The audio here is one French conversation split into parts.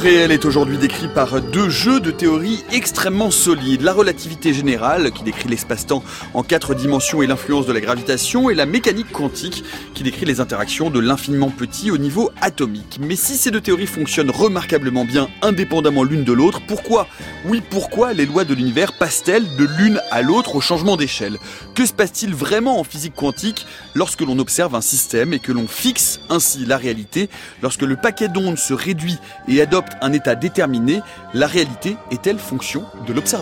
réel est aujourd'hui décrit par deux jeux de théorie extrêmement solides. La relativité générale, qui décrit l'espace-temps en 4 dimensions et l'influence de la gravitation, et la mécanique quantique, qui décrit les interactions de l'infiniment petit au niveau atomique. Mais si ces deux théories fonctionnent remarquablement bien indépendamment l'une de l'autre, pourquoi les lois de l'univers passent-elles de l'une à l'autre au changement d'échelle ? Que se passe-t-il vraiment en physique quantique lorsque l'on observe un système et que l'on fixe ainsi la réalité ? Lorsque le paquet d'ondes se réduit et adopte un état déterminé, la réalité est-elle fonction de l'observateur ?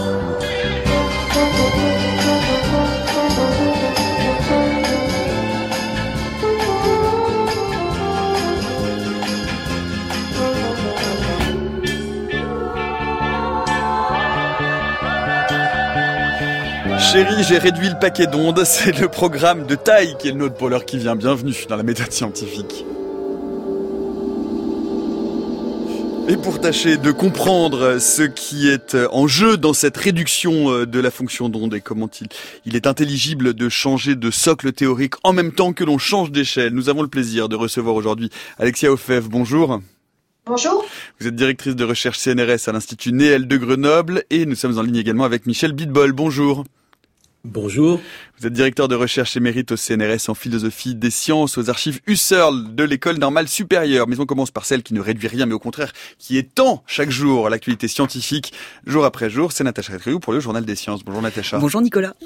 Chérie, j'ai réduit le paquet d'ondes, c'est le programme de taille qui est le nôtre pour l'heure qui vient. Bienvenue dans la méthode scientifique. Et pour tâcher de comprendre ce qui est en jeu dans cette réduction de la fonction d'onde et comment il est intelligible de changer de socle théorique en même temps que l'on change d'échelle, nous avons le plaisir de recevoir aujourd'hui Alexia Ofev. Bonjour. Bonjour. Vous êtes directrice de recherche CNRS à l'Institut Néel de Grenoble et nous sommes en ligne également avec Michel Bidbol. Bonjour. Bonjour. Vous êtes directeur de recherche émérite au CNRS en philosophie des sciences aux archives Husserl de l'École normale supérieure. Mais on commence par celle qui ne réduit rien, mais au contraire, qui étend chaque jour l'actualité scientifique, jour après jour. C'est Natacha Catriou pour le Journal des Sciences. Bonjour Natacha. Bonjour Nicolas.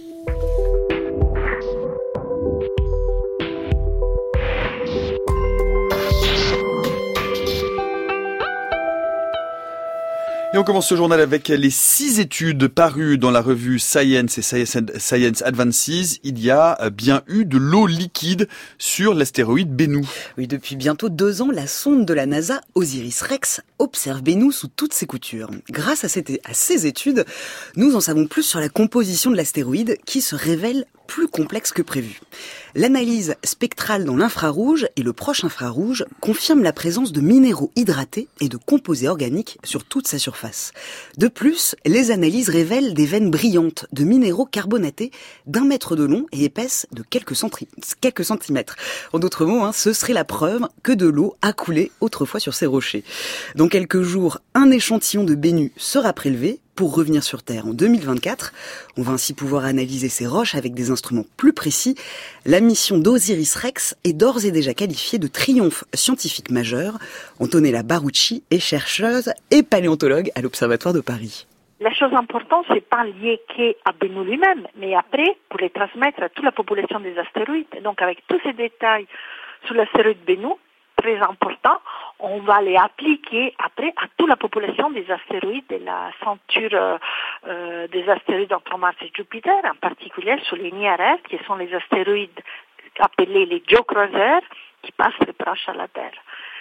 Et on commence ce journal avec les 6 études parues dans la revue Science et Science Advances. Il y a bien eu de l'eau liquide sur l'astéroïde Bennu. Oui, depuis bientôt 2 ans, la sonde de la NASA OSIRIS-REx observe Bennu sous toutes ses coutures. Grâce à ces études, nous en savons plus sur la composition de l'astéroïde qui se révèle plus complexe que prévu. L'analyse spectrale dans l'infrarouge et le proche infrarouge confirme la présence de minéraux hydratés et de composés organiques sur toute sa surface. De plus, les analyses révèlent des veines brillantes de minéraux carbonatés d'1 mètre de long et épaisses de quelques centimètres. En d'autres mots, ce serait la preuve que de l'eau a coulé autrefois sur ces rochers. Dans quelques jours, un échantillon de Bennu sera prélevé pour revenir sur Terre en 2024. On va ainsi pouvoir analyser ces roches avec des instruments plus précis. La mission d'OSIRIS-REx est d'ores et déjà qualifiée de triomphe scientifique majeur. Antonella Barucci est chercheuse et paléontologue à l'Observatoire de Paris. La chose importante, c'est pas lié qu'à Bennu lui-même, mais après, pour les transmettre à toute la population des astéroïdes. Donc, avec tous ces détails sur l'astéroïde Bennu, très important, on va les appliquer après à toute la population des astéroïdes de la ceinture des astéroïdes entre Mars et Jupiter, en particulier sur les NIRF, qui sont les astéroïdes appelés les géocroiseurs, qui passent très proches à la Terre.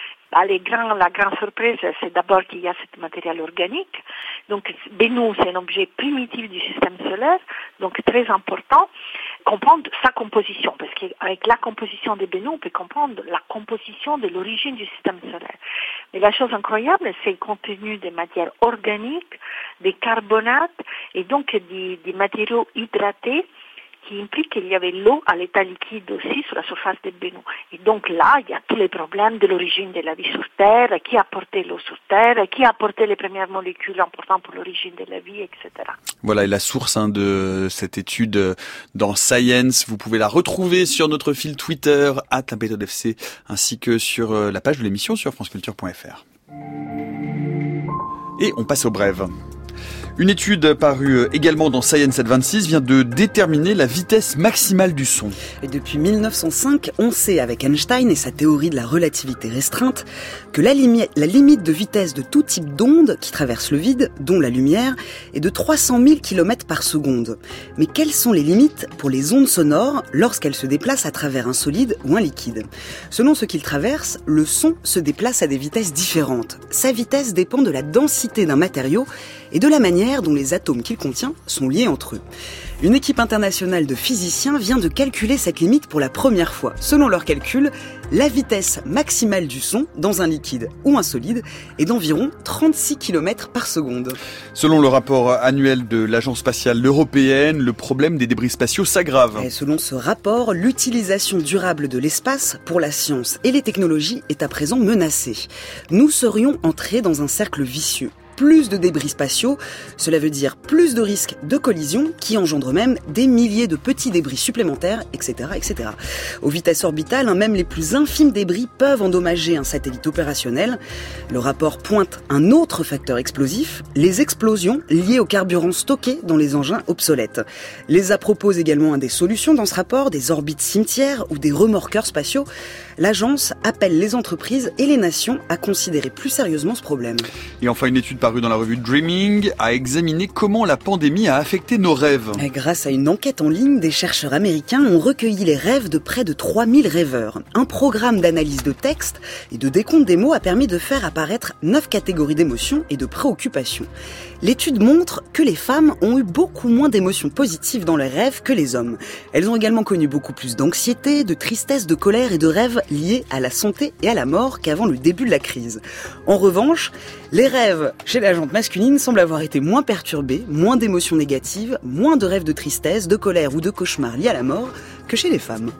La grande surprise, c'est d'abord qu'il y a ce matériel organique. Donc, Bennu, c'est un objet primitif du système solaire, donc très important. Comprendre sa composition, parce qu'avec la composition de Bennu, on peut comprendre la composition de l'origine du système solaire. Mais la chose incroyable, c'est le contenu des matières organiques, des carbonates, et donc des matériaux hydratés, qui implique qu'il y avait l'eau à l'état liquide aussi sur la surface de Bennu. Et donc là, il y a tous les problèmes de l'origine de la vie sur Terre, qui a apporté l'eau sur Terre, qui a apporté les premières molécules importantes pour l'origine de la vie, etc. Voilà, et la source de cette étude dans Science, vous pouvez la retrouver sur notre fil Twitter, @laméthodefc, ainsi que sur la page de l'émission sur franceculture.fr. Et on passe aux brèves. Une étude parue également dans Science Advances vient de déterminer la vitesse maximale du son. Et depuis 1905, on sait avec Einstein et sa théorie de la relativité restreinte que la limite de vitesse de tout type d'onde qui traverse le vide, dont la lumière, est de 300 000 km par seconde. Mais quelles sont les limites pour les ondes sonores lorsqu'elles se déplacent à travers un solide ou un liquide ? Selon ce qu'il traverse, le son se déplace à des vitesses différentes. Sa vitesse dépend de la densité d'un matériau et de la manière imaginaire dont les atomes qu'il contient sont liés entre eux. Une équipe internationale de physiciens vient de calculer cette limite pour la première fois. Selon leurs calculs, la vitesse maximale du son dans un liquide ou un solide est d'environ 36 km par seconde. Selon le rapport annuel de l'Agence spatiale européenne, le problème des débris spatiaux s'aggrave. Et selon ce rapport, l'utilisation durable de l'espace pour la science et les technologies est à présent menacée. Nous serions entrés dans un cercle vicieux. Plus de débris spatiaux, cela veut dire plus de risques de collision qui engendrent même des milliers de petits débris supplémentaires, etc., etc. Aux vitesses orbitales, même les plus infimes débris peuvent endommager un satellite opérationnel. Le rapport pointe un autre facteur explosif, les explosions liées au carburant stocké dans les engins obsolètes. L'ESA propose également des solutions dans ce rapport, des orbites cimetières ou des remorqueurs spatiaux. L'agence appelle les entreprises et les nations à considérer plus sérieusement ce problème. Et enfin, une étude parue dans la revue Dreaming a examiné comment la pandémie a affecté nos rêves. Et grâce à une enquête en ligne, des chercheurs américains ont recueilli les rêves de près de 3000 rêveurs. Un programme d'analyse de texte et de décompte des mots a permis de faire apparaître 9 catégories d'émotions et de préoccupations. L'étude montre que les femmes ont eu beaucoup moins d'émotions positives dans leurs rêves que les hommes. Elles ont également connu beaucoup plus d'anxiété, de tristesse, de colère et de rêves liés à la santé et à la mort qu'avant le début de la crise. En revanche, les rêves chez la gente masculine semblent avoir été moins perturbés, moins d'émotions négatives, moins de rêves de tristesse, de colère ou de cauchemars liés à la mort que chez les femmes.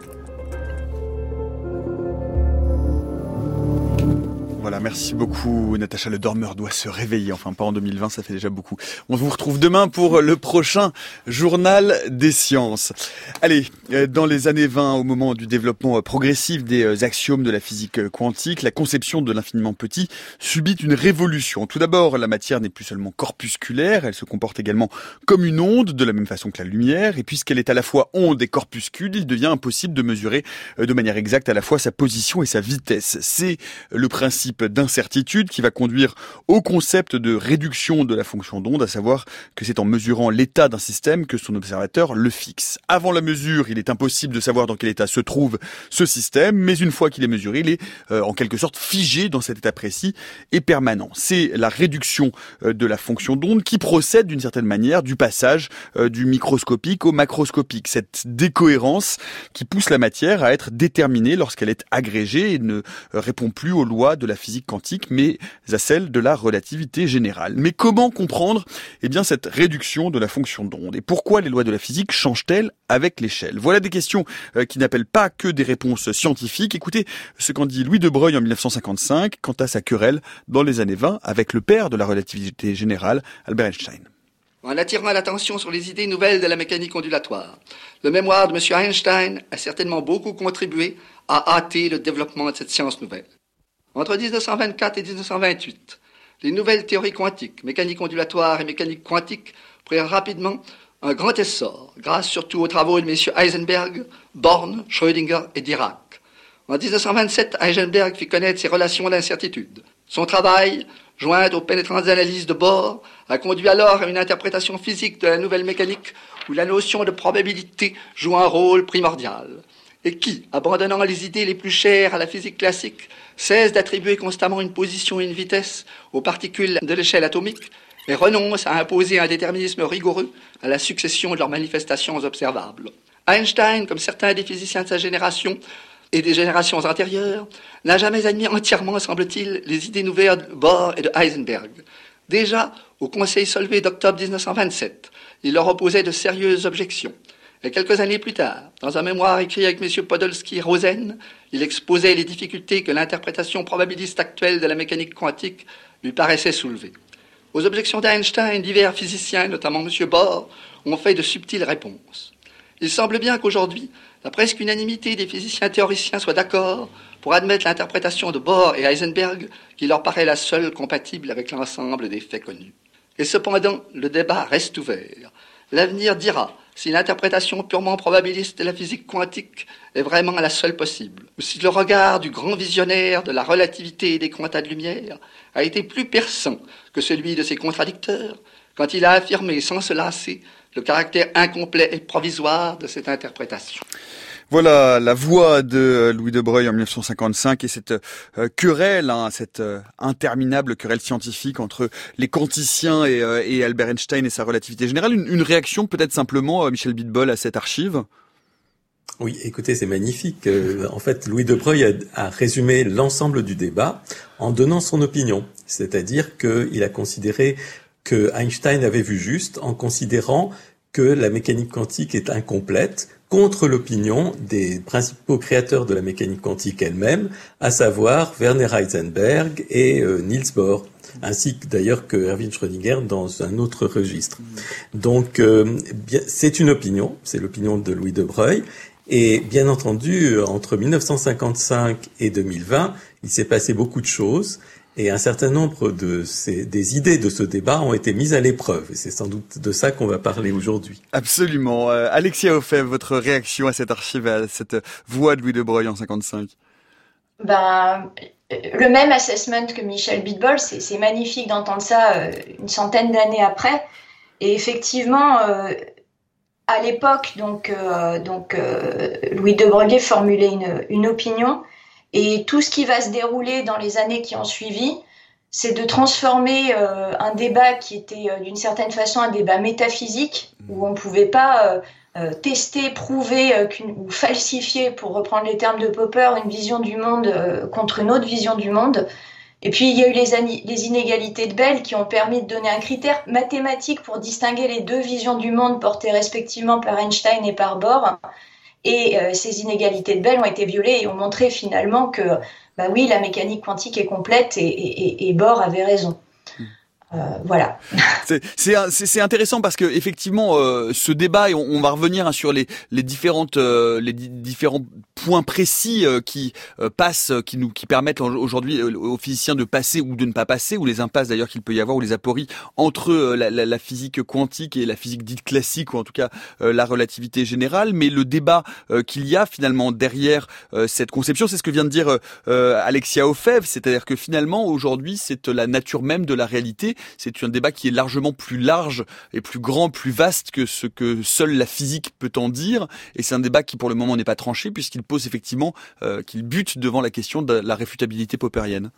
Voilà, merci beaucoup Natacha. Le dormeur doit se réveiller, enfin pas en 2020, ça fait déjà beaucoup. On vous retrouve demain pour le prochain journal des sciences. Allez, dans les années 20, au moment du développement progressif des axiomes de la physique quantique, la conception de l'infiniment petit subit une révolution. Tout d'abord, la matière n'est plus seulement corpusculaire, elle se comporte également comme une onde, de la même façon que la lumière, et puisqu'elle est à la fois onde et corpuscule, il devient impossible de mesurer de manière exacte à la fois sa position et sa vitesse. C'est le principe d'incertitude qui va conduire au concept de réduction de la fonction d'onde, à savoir que c'est en mesurant l'état d'un système que son observateur le fixe. Avant la mesure, il est impossible de savoir dans quel état se trouve ce système, mais une fois qu'il est mesuré, il est en quelque sorte figé dans cet état précis et permanent. C'est la réduction de la fonction d'onde qui procède d'une certaine manière du passage du microscopique au macroscopique. Cette décohérence qui pousse la matière à être déterminée lorsqu'elle est agrégée et ne répond plus aux lois de la physique quantique, mais à celle de la relativité générale. Mais comment comprendre cette réduction de la fonction d'onde? Et pourquoi les lois de la physique changent-elles avec l'échelle? Voilà des questions qui n'appellent pas que des réponses scientifiques. Écoutez ce qu'en dit Louis de Broglie en 1955 quant à sa querelle dans les années 20 avec le père de la relativité générale, Albert Einstein. En attirant l'attention sur les idées nouvelles de la mécanique ondulatoire, le mémoire de M. Einstein a certainement beaucoup contribué à hâter le développement de cette science nouvelle. Entre 1924 et 1928, les nouvelles théories quantiques, mécanique ondulatoire et mécanique quantique, prirent rapidement un grand essor, grâce surtout aux travaux de messieurs Heisenberg, Born, Schrödinger et Dirac. En 1927, Heisenberg fit connaître ses relations d'incertitude. Son travail, joint aux pénétrantes analyses de Bohr, a conduit alors à une interprétation physique de la nouvelle mécanique où la notion de probabilité joue un rôle primordial. Et qui, abandonnant les idées les plus chères à la physique classique, cesse d'attribuer constamment une position et une vitesse aux particules de l'échelle atomique et renonce à imposer un déterminisme rigoureux à la succession de leurs manifestations observables. Einstein, comme certains des physiciens de sa génération et des générations antérieures, n'a jamais admis entièrement, semble-t-il, les idées nouvelles de Bohr et de Heisenberg. Déjà, au Conseil Solvay d'octobre 1927, il leur opposait de sérieuses objections. Et quelques années plus tard, dans un mémoire écrit avec M. Podolsky et Rosen, il exposait les difficultés que l'interprétation probabiliste actuelle de la mécanique quantique lui paraissait soulever. Aux objections d'Einstein, divers physiciens, notamment M. Bohr, ont fait de subtiles réponses. Il semble bien qu'aujourd'hui, la presque unanimité des physiciens théoriciens soit d'accord pour admettre l'interprétation de Bohr et Heisenberg qui leur paraît la seule compatible avec l'ensemble des faits connus. Et cependant, le débat reste ouvert. L'avenir dira si l'interprétation purement probabiliste de la physique quantique est vraiment la seule possible, ou si le regard du grand visionnaire de la relativité et des quantas de lumière a été plus perçant que celui de ses contradicteurs quand il a affirmé sans se lasser le caractère incomplet et provisoire de cette interprétation. Voilà la voix de Louis de Broglie en 1955 et cette querelle, cette interminable querelle scientifique entre les quanticiens et Albert Einstein et sa relativité générale. Une réaction peut-être simplement, Michel Bidbol, à cette archive? Oui, écoutez, c'est magnifique. En fait, Louis de Broglie a résumé l'ensemble du débat en donnant son opinion. C'est-à-dire qu'il a considéré que Einstein avait vu juste en considérant que la mécanique quantique est incomplète, contre l'opinion des principaux créateurs de la mécanique quantique elle-même, à savoir Werner Heisenberg et Niels Bohr, ainsi que d'ailleurs que Erwin Schrödinger dans un autre registre. Donc, c'est une opinion, c'est l'opinion de Louis de Broglie, et bien entendu, entre 1955 et 2020, il s'est passé beaucoup de choses, et un certain nombre des idées de ce débat ont été mises à l'épreuve. Et c'est sans doute de ça qu'on va parler aujourd'hui. Absolument. Alexia Ofev, votre réaction à cette archive, à cette voix de Louis de Broglie en 55? Le même assessment que Michel Bidbol, c'est magnifique d'entendre ça une centaine d'années après. Et effectivement, à l'époque, Louis de Broglie formulait une opinion. Et tout ce qui va se dérouler dans les années qui ont suivi, c'est de transformer un débat qui était d'une certaine façon un débat métaphysique, où on ne pouvait pas tester, prouver ou falsifier, pour reprendre les termes de Popper, une vision du monde contre une autre vision du monde. Et puis il y a eu les inégalités de Bell qui ont permis de donner un critère mathématique pour distinguer les deux visions du monde portées respectivement par Einstein et par Bohr. Et ces inégalités de Bell ont été violées et ont montré finalement que, oui, la mécanique quantique est complète et Bohr avait raison. Voilà. C'est intéressant parce que effectivement, ce débat, et on va revenir sur les différents points précis qui passent, qui permettent aujourd'hui aux physiciens de passer ou de ne pas passer, ou les impasses d'ailleurs qu'il peut y avoir, ou les apories entre la physique quantique et la physique dite classique, ou en tout cas la relativité générale. Mais le débat qu'il y a finalement derrière cette conception, c'est ce que vient de dire Alexia Ofev, c'est-à-dire que finalement aujourd'hui c'est la nature même de la réalité. C'est un débat qui est largement plus large et plus grand, plus vaste que ce que seule la physique peut en dire. Et c'est un débat qui, pour le moment, n'est pas tranché, puisqu'il pose effectivement, qu'il bute devant la question de la réfutabilité popperienne.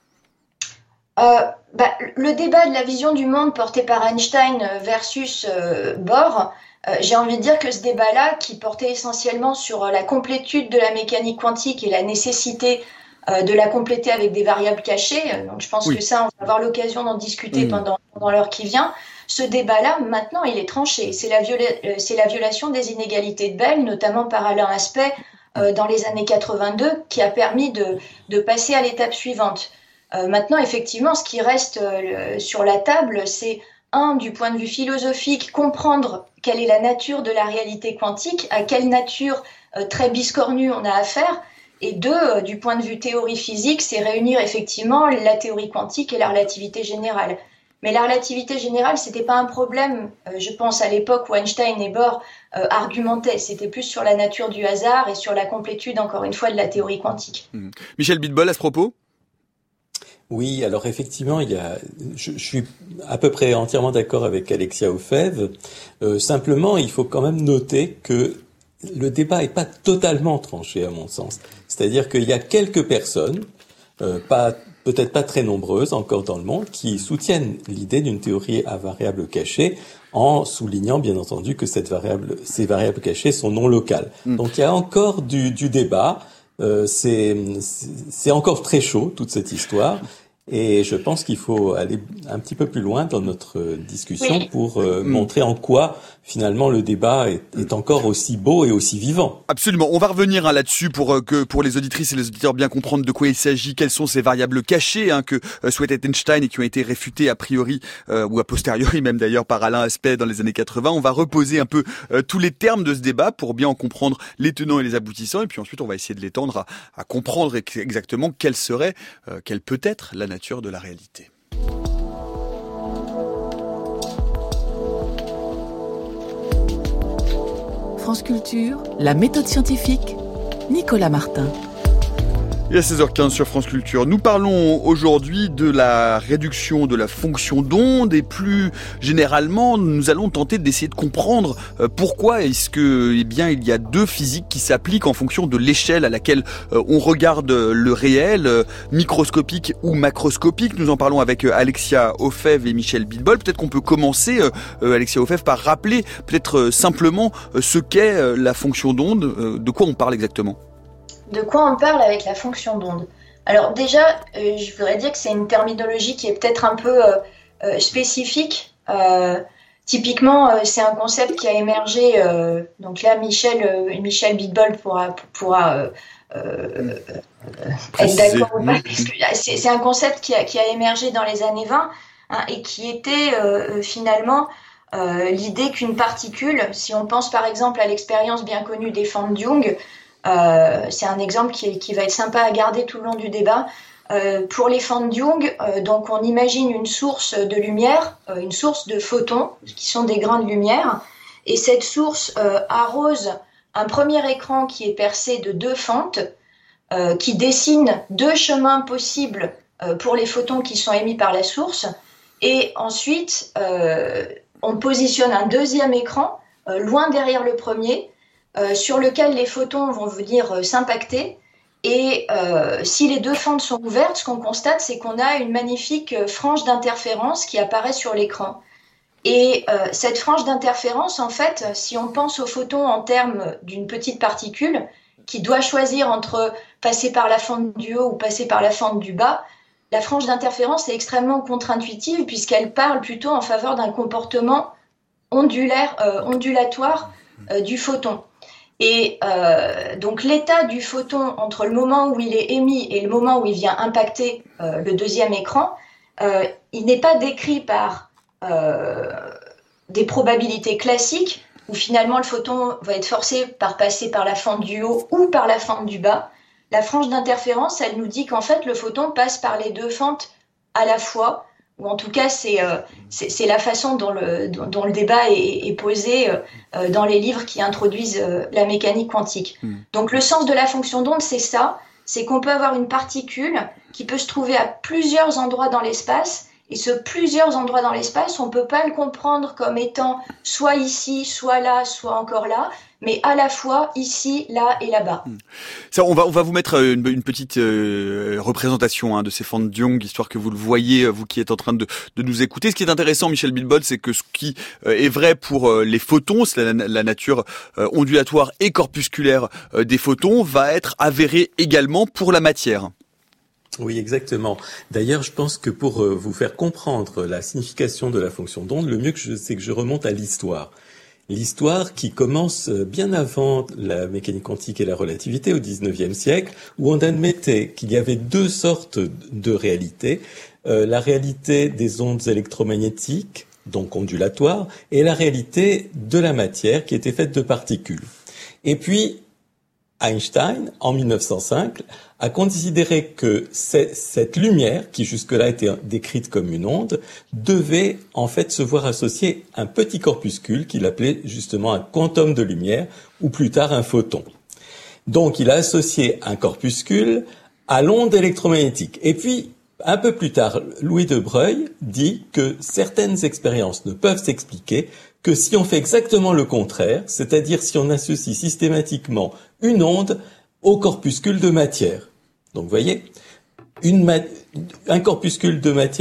Le débat de la vision du monde porté par Einstein versus Bohr, j'ai envie de dire que ce débat-là, qui portait essentiellement sur la complétude de la mécanique quantique et la nécessité de la compléter avec des variables cachées. Donc je pense que ça, on va avoir l'occasion d'en discuter pendant l'heure qui vient. Ce débat-là, maintenant, il est tranché. C'est la violation des inégalités de Bell, notamment par Alain Aspect, dans les années 82, qui a permis de passer à l'étape suivante. Maintenant, effectivement, ce qui reste sur la table, c'est du point de vue philosophique, comprendre quelle est la nature de la réalité quantique, à quelle nature très biscornue on a affaire. Et du point de vue théorie physique, c'est réunir effectivement la théorie quantique et la relativité générale. Mais la relativité générale, c'était pas un problème, je pense, à l'époque où Einstein et Bohr argumentaient. C'était plus sur la nature du hasard et sur la complétude, encore une fois, de la théorie quantique. Michel Bidbol, à ce propos ? Oui, alors effectivement, je suis à peu près entièrement d'accord avec Alexia Ofev. Simplement, il faut quand même noter que le débat est pas totalement tranché, à mon sens. C'est-à-dire qu'il y a quelques personnes, peut-être pas très nombreuses encore dans le monde, qui soutiennent l'idée d'une théorie à variables cachées, en soulignant bien entendu que ces variables cachées sont non locales. Donc il y a encore du débat. C'est encore très chaud toute cette histoire. Et je pense qu'il faut aller un petit peu plus loin dans notre discussion pour montrer en quoi finalement le débat est encore aussi beau et aussi vivant. Absolument. On va revenir là-dessus pour les auditrices et les auditeurs bien comprendre de quoi il s'agit, quelles sont ces variables cachées que souhaitait Einstein et qui ont été réfutées a priori ou a posteriori même d'ailleurs par Alain Aspect dans les années 80. On va reposer un peu tous les termes de ce débat pour bien en comprendre les tenants et les aboutissants, et puis ensuite on va essayer de l'étendre à comprendre exactement quelle peut être la nature de la réalité. France Culture, la méthode scientifique, Nicolas Martin. Et à 16h15 sur France Culture, nous parlons aujourd'hui de la réduction de la fonction d'onde et plus généralement, nous allons tenter d'essayer de comprendre pourquoi est-ce que, il y a deux physiques qui s'appliquent en fonction de l'échelle à laquelle on regarde le réel, microscopique ou macroscopique. Nous en parlons avec Alexia Ofev et Michel Bidbol. Peut-être qu'on peut commencer, Alexia Ofev, par rappeler peut-être simplement ce qu'est la fonction d'onde, de quoi on parle exactement. De quoi on parle avec la fonction d'onde? Alors déjà, je voudrais dire que c'est une terminologie qui est peut-être un peu spécifique. Typiquement, c'est un concept qui a émergé. Donc là, Michel Bidbol pourra être d'accord ou pas. C'est un concept qui a émergé dans les années 20 et qui était finalement l'idée qu'une particule, si on pense par exemple à l'expérience bien connue des fans de Young, c'est un exemple qui va être sympa à garder tout le long du débat. Pour les fans de Young, donc on imagine une source de lumière, une source de photons, qui sont des grains de lumière, et cette source arrose un premier écran qui est percé de deux fentes, qui dessinent deux chemins possibles pour les photons qui sont émis par la source, et ensuite on positionne un deuxième écran, loin derrière le premier, sur lequel les photons vont venir s'impacter. Et si les deux fentes sont ouvertes, ce qu'on constate, c'est qu'on a une magnifique frange d'interférence qui apparaît sur l'écran. Et cette frange d'interférence, en fait, si on pense aux photons en termes d'une petite particule qui doit choisir entre passer par la fente du haut ou passer par la fente du bas, la frange d'interférence est extrêmement contre-intuitive puisqu'elle parle plutôt en faveur d'un comportement ondulatoire du photon. Et donc l'état du photon entre le moment où il est émis et le moment où il vient impacter le deuxième écran, il n'est pas décrit par des probabilités classiques où finalement le photon va être forcé par passer par la fente du haut ou par la fente du bas. La frange d'interférence, elle nous dit qu'en fait le photon passe par les deux fentes à la fois, ou en tout cas c'est la façon dont le débat est posé dans les livres qui introduisent la mécanique quantique. Donc le sens de la fonction d'onde, c'est ça, c'est qu'on peut avoir une particule qui peut se trouver à plusieurs endroits dans l'espace, et ce plusieurs endroits dans l'espace, on ne peut pas le comprendre comme étant soit ici, soit là, soit encore là, mais à la fois ici, là et là-bas. Ça, on va vous mettre une petite représentation de ces fans de Young, histoire que vous le voyez, vous qui êtes en train de nous écouter. Ce qui est intéressant, Michel Bidbol, c'est que ce qui est vrai pour les photons, c'est la nature ondulatoire et corpusculaire des photons, va être avéré également pour la matière. Oui, exactement. D'ailleurs, je pense que pour vous faire comprendre la signification de la fonction d'onde, le mieux c'est que je remonte à l'histoire. L'histoire qui commence bien avant la mécanique quantique et la relativité, au XIXe siècle, où on admettait qu'il y avait deux sortes de réalités. La réalité des ondes électromagnétiques, donc ondulatoires, et la réalité de la matière qui était faite de particules. Et puis, Einstein, en 1905, a considéré que cette lumière, qui jusque-là était décrite comme une onde, devait en fait se voir associer un petit corpuscule qu'il appelait justement un quantum de lumière, ou plus tard un photon. Donc il a associé un corpuscule à l'onde électromagnétique. Et puis, un peu plus tard, Louis de Broglie dit que certaines expériences ne peuvent s'expliquer que si on fait exactement le contraire, c'est-à-dire si on associe systématiquement une onde au corpuscule de matière. Donc, vous voyez, un corpuscule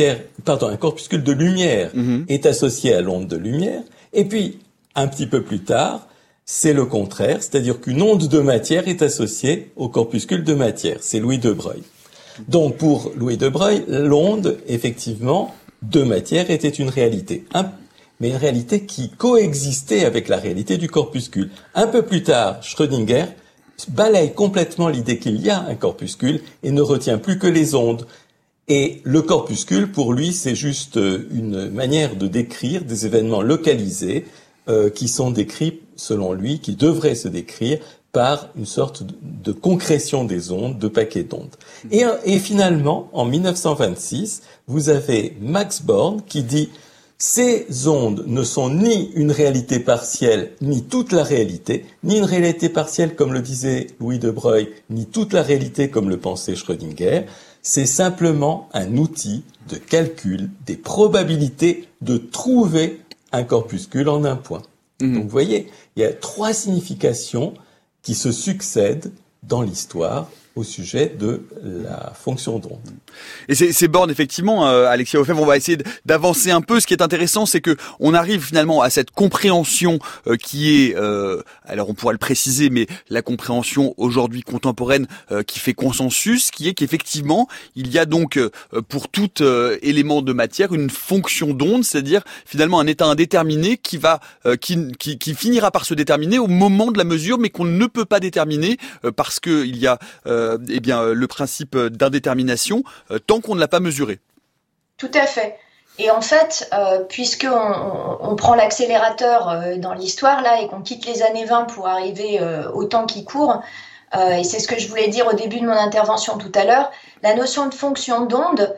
de lumière est associé à l'onde de lumière, et puis, un petit peu plus tard, c'est le contraire, c'est-à-dire qu'une onde de matière est associée au corpuscule de matière. C'est Louis de Broglie. Donc, pour Louis de Broglie, l'onde, effectivement, de matière était une réalité. Mais une réalité qui coexistait avec la réalité du corpuscule. Un peu plus tard, Schrödinger balaye complètement l'idée qu'il y a un corpuscule et ne retient plus que les ondes. Et le corpuscule, pour lui, c'est juste une manière de décrire des événements localisés qui sont décrits, selon lui, qui devraient se décrire par une sorte de concrétion des ondes, de paquets d'ondes. Et finalement, en 1926, vous avez Max Born qui dit Ces ondes ne sont ni une réalité partielle, ni toute la réalité, ni une réalité partielle comme le disait Louis de Broglie, ni toute la réalité comme le pensait Schrödinger. C'est simplement un outil de calcul des probabilités de trouver un corpuscule en un point. Donc vous voyez, il y a 3 significations qui se succèdent dans l'histoire au sujet de la fonction d'onde. Et ces bornes, effectivement, Alexia Ofev, on va essayer d'avancer un peu. Ce qui est intéressant, c'est que on arrive finalement à cette compréhension qui est, alors on pourra le préciser, mais la compréhension aujourd'hui contemporaine qui fait consensus, qui est qu'effectivement, il y a donc pour tout élément de matière une fonction d'onde, c'est-à-dire finalement un état indéterminé qui va, qui finira par se déterminer au moment de la mesure, mais qu'on ne peut pas déterminer parce que il y a le principe d'indétermination tant qu'on ne l'a pas mesuré. Tout à fait. Et en fait, puisqu'on prend l'accélérateur dans l'histoire là et qu'on quitte les années 20 pour arriver au temps qui court, et c'est ce que je voulais dire au début de mon intervention tout à l'heure, la notion de fonction d'onde,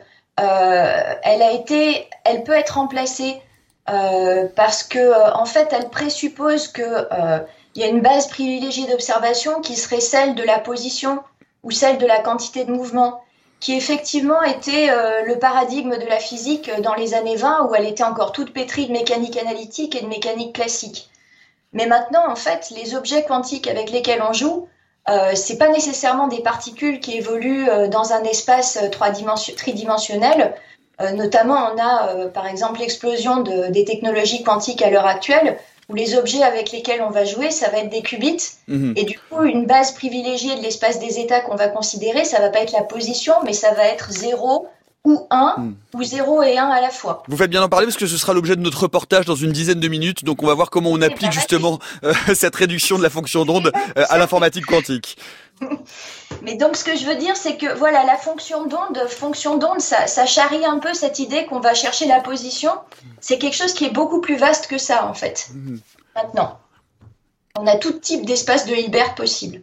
elle peut être remplacée parce que en fait, elle présuppose que il y a une base privilégiée d'observation qui serait celle de la position ou celle de la quantité de mouvement, qui effectivement était le paradigme de la physique dans les années 20, où elle était encore toute pétrie de mécanique analytique et de mécanique classique. Mais maintenant, en fait, les objets quantiques avec lesquels on joue, c'est pas nécessairement des particules qui évoluent dans un espace tridimensionnel. Notamment, on a par exemple l'explosion des technologies quantiques à l'heure actuelle, où les objets avec lesquels on va jouer, ça va être des qubits. Et du coup, une base privilégiée de l'espace des états qu'on va considérer, ça va pas être la position, mais ça va être 0 ou 1, ou 0 et 1 à la fois. Vous faites bien d'en parler parce que ce sera l'objet de notre reportage dans une dizaine de minutes. Donc on va voir comment on applique justement cette réduction de la fonction d'onde à l'informatique quantique. Mais donc ce que je veux dire, c'est que voilà, la fonction d'onde, ça charrie un peu cette idée qu'on va chercher la position. C'est quelque chose qui est beaucoup plus vaste que ça en fait. Maintenant, on a tout type d'espace de Hilbert possible.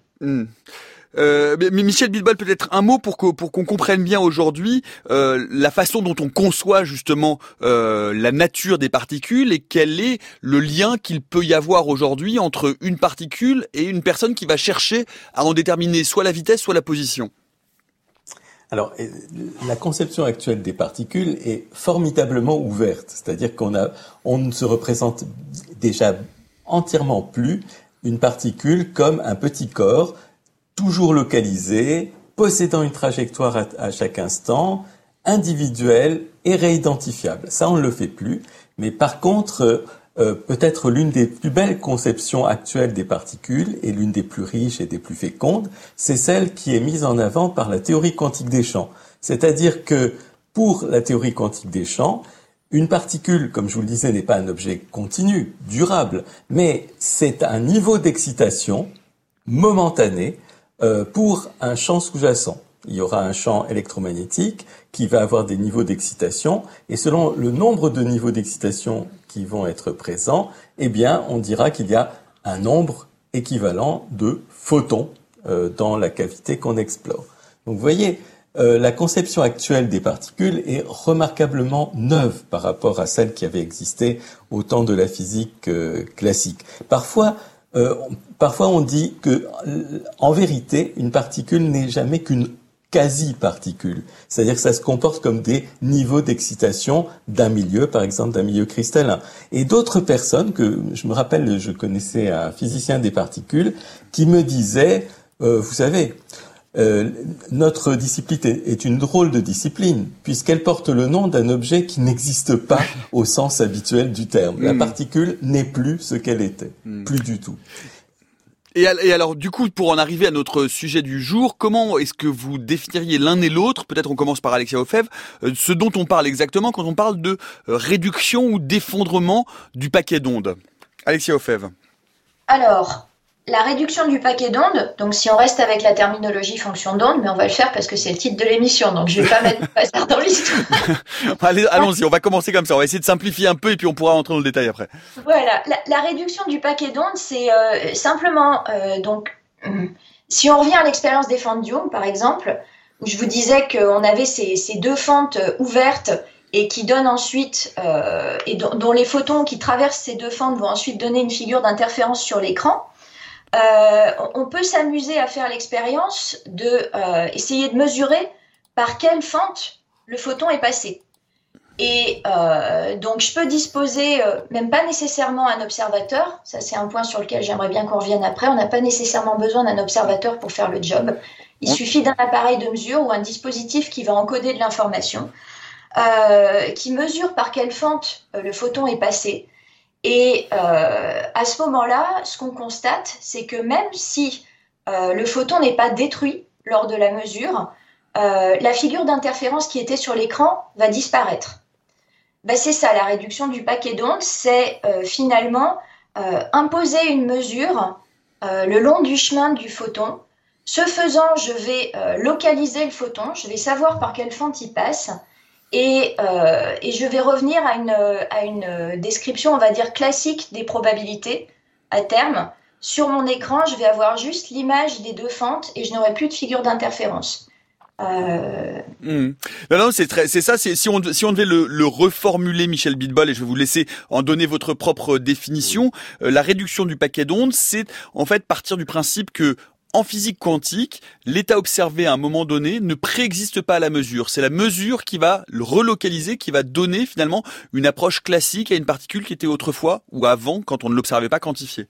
Mais Michel Bilbal, peut-être un mot pour qu'on comprenne bien aujourd'hui la façon dont on conçoit justement la nature des particules et quel est le lien qu'il peut y avoir aujourd'hui entre une particule et une personne qui va chercher à en déterminer soit la vitesse, soit la position. Alors, la conception actuelle des particules est formidablement ouverte, c'est-à-dire qu'on ne se représente déjà entièrement plus une particule comme un petit corps toujours localisé, possédant une trajectoire à chaque instant, individuel et réidentifiable. Ça, on ne le fait plus. Mais par contre, peut-être l'une des plus belles conceptions actuelles des particules et l'une des plus riches et des plus fécondes, c'est celle qui est mise en avant par la théorie quantique des champs. C'est-à-dire que pour la théorie quantique des champs, une particule, comme je vous le disais, n'est pas un objet continu, durable, mais c'est un niveau d'excitation momentané pour un champ sous-jacent. Il y aura un champ électromagnétique qui va avoir des niveaux d'excitation et selon le nombre de niveaux d'excitation qui vont être présents, eh bien, on dira qu'il y a un nombre équivalent de photons dans la cavité qu'on explore. Donc, vous voyez, la conception actuelle des particules est remarquablement neuve par rapport à celle qui avait existé au temps de la physique classique. Parfois, on dit que, en vérité, une particule n'est jamais qu'une quasi-particule. C'est-à-dire que ça se comporte comme des niveaux d'excitation d'un milieu, par exemple d'un milieu cristallin. Et d'autres personnes, je me rappelle, je connaissais un physicien des particules, qui me disait, vous savez, notre discipline est une drôle de discipline, puisqu'elle porte le nom d'un objet qui n'existe pas au sens habituel du terme. La particule n'est plus ce qu'elle était. Plus du tout. Et alors, du coup, pour en arriver à notre sujet du jour, comment est-ce que vous définiriez l'un et l'autre, peut-être on commence par Alexia Ofev, ce dont on parle exactement quand on parle de réduction ou d'effondrement du paquet d'ondes? Alexia Ofev. Alors, la réduction du paquet d'ondes, donc si on reste avec la terminologie fonction d'onde, mais on va le faire parce que c'est le titre de l'émission, donc je vais pas mettre le hasard dans l'histoire. Allez, allons-y, on va commencer comme ça, on va essayer de simplifier un peu et puis on pourra entrer dans le détail après. Voilà, la réduction du paquet d'ondes, c'est simplement, si on revient à l'expérience des fentes Young, par exemple, où je vous disais qu'on avait ces deux fentes ouvertes et qui donne ensuite, dont les photons qui traversent ces deux fentes vont ensuite donner une figure d'interférence sur l'écran, on peut s'amuser à faire l'expérience essayer de mesurer par quelle fente le photon est passé. Et donc, je peux disposer, même pas nécessairement un observateur, ça c'est un point sur lequel j'aimerais bien qu'on revienne après, on n'a pas nécessairement besoin d'un observateur pour faire le job. Il suffit d'un appareil de mesure ou un dispositif qui va encoder de l'information, qui mesure par quelle fente le photon est passé. Et à ce moment-là, ce qu'on constate, c'est que même si le photon n'est pas détruit lors de la mesure, la figure d'interférence qui était sur l'écran va disparaître. Ben, c'est ça, la réduction du paquet d'ondes, c'est finalement imposer une mesure le long du chemin du photon. Ce faisant, je vais localiser le photon, je vais savoir par quelle fente il passe, et je vais revenir à une description, on va dire, classique des probabilités à terme. Sur mon écran, je vais avoir juste l'image des deux fentes et je n'aurai plus de figure d'interférence. Non, c'est ça. Si on devait le reformuler, Michel Bidbol, et je vais vous laisser en donner votre propre définition, la réduction du paquet d'ondes, c'est en fait partir du principe que en physique quantique, l'état observé à un moment donné ne préexiste pas à la mesure. C'est la mesure qui va le relocaliser, qui va donner finalement une approche classique à une particule qui était autrefois ou avant, quand on ne l'observait pas, quantifiée.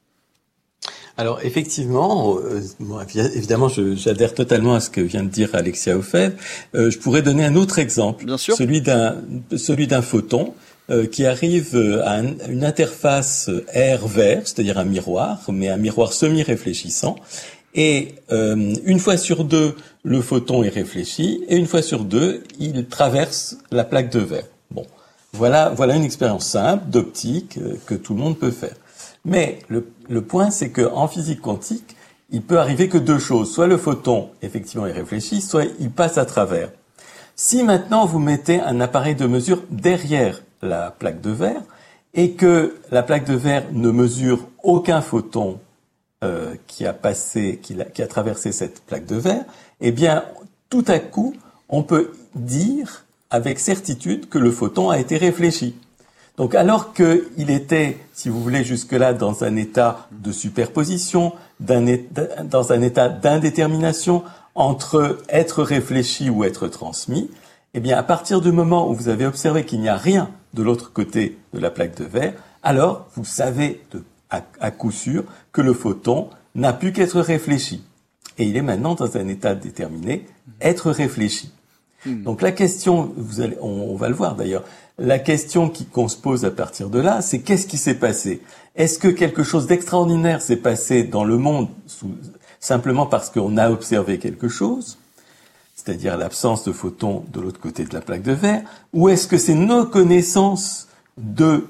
Alors effectivement, évidemment, j'adhère totalement à ce que vient de dire Alexia Ofev. Je pourrais donner un autre exemple, bien sûr, celui d'un photon qui arrive à une interface air-vert, c'est-à-dire un miroir, mais un miroir semi-réfléchissant. Et une fois sur deux, le photon est réfléchi, et une fois sur deux, il traverse la plaque de verre. Bon, voilà une expérience simple d'optique que tout le monde peut faire. Mais le point, c'est que en physique quantique, il peut arriver que deux choses. Soit le photon, effectivement, est réfléchi, soit il passe à travers. Si maintenant vous mettez un appareil de mesure derrière la plaque de verre et que la plaque de verre ne mesure aucun photon qui a traversé cette plaque de verre, eh bien, tout à coup, on peut dire avec certitude que le photon a été réfléchi. Donc, alors qu'il était, si vous voulez, jusque-là, dans un état de superposition, dans un état d'indétermination entre être réfléchi ou être transmis, eh bien, à partir du moment où vous avez observé qu'il n'y a rien de l'autre côté de la plaque de verre, alors vous savez à coup sûr que le photon n'a pu qu'être réfléchi. Et il est maintenant dans un état déterminé, être réfléchi. Donc la question, on va le voir d'ailleurs, la question qu'on se pose à partir de là, c'est qu'est-ce qui s'est passé? Est-ce que quelque chose d'extraordinaire s'est passé dans le monde simplement parce qu'on a observé quelque chose, c'est-à-dire l'absence de photons de l'autre côté de la plaque de verre, ou est-ce que c'est nos connaissances de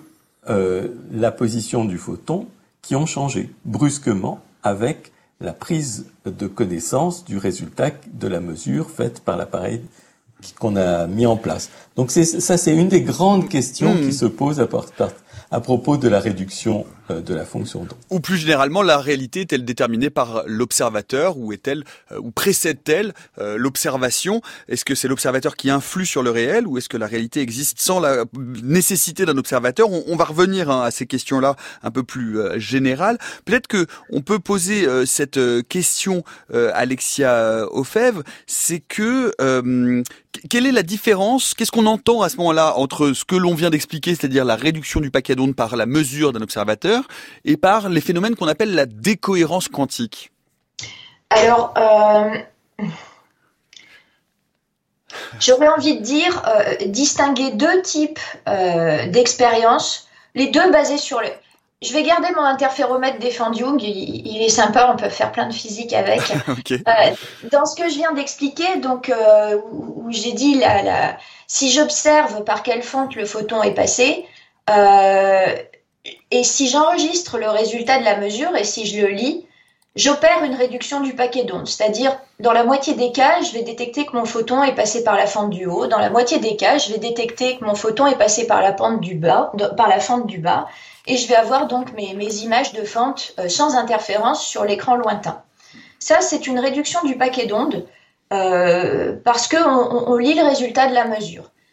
la position du photon qui ont changé brusquement avec la prise de connaissance du résultat de la mesure faite par l'appareil qu'on a mis en place. Donc c'est une des grandes questions qui se posent à propos de la réduction de la fonction d'onde. Ou plus généralement, la réalité est-elle déterminée par l'observateur ou précède-t-elle l'observation? Est-ce que c'est l'observateur qui influe sur le réel ou est-ce que la réalité existe sans la nécessité d'un observateur? On va revenir à ces questions-là un peu plus générales. Peut-être que on peut poser cette question, Alexia Ofev, c'est que quelle est la différence? Qu'est-ce qu'on entend à ce moment-là entre ce que l'on vient d'expliquer, c'est-à-dire la réduction du paquet d'ondes par la mesure d'un observateur, et par les phénomènes qu'on appelle la décohérence quantique? Alors, j'aurais envie de dire distinguer deux types d'expériences, les deux basés sur le... Je vais garder mon interféromètre d'Effandiung, il est sympa, on peut faire plein de physique avec. Okay. Dans ce que je viens d'expliquer, donc où j'ai dit si j'observe par quelle fente le photon est passé, et si j'enregistre le résultat de la mesure et si je le lis, j'opère une réduction du paquet d'ondes. C'est-à-dire, dans la moitié des cas, je vais détecter que mon photon est passé par la fente du haut. Dans la moitié des cas, je vais détecter que mon photon est passé par la fente du bas. Et je vais avoir donc mes images de fente sans interférence sur l'écran lointain. Ça, c'est une réduction du paquet d'ondes parce qu'on lit le résultat de la mesure.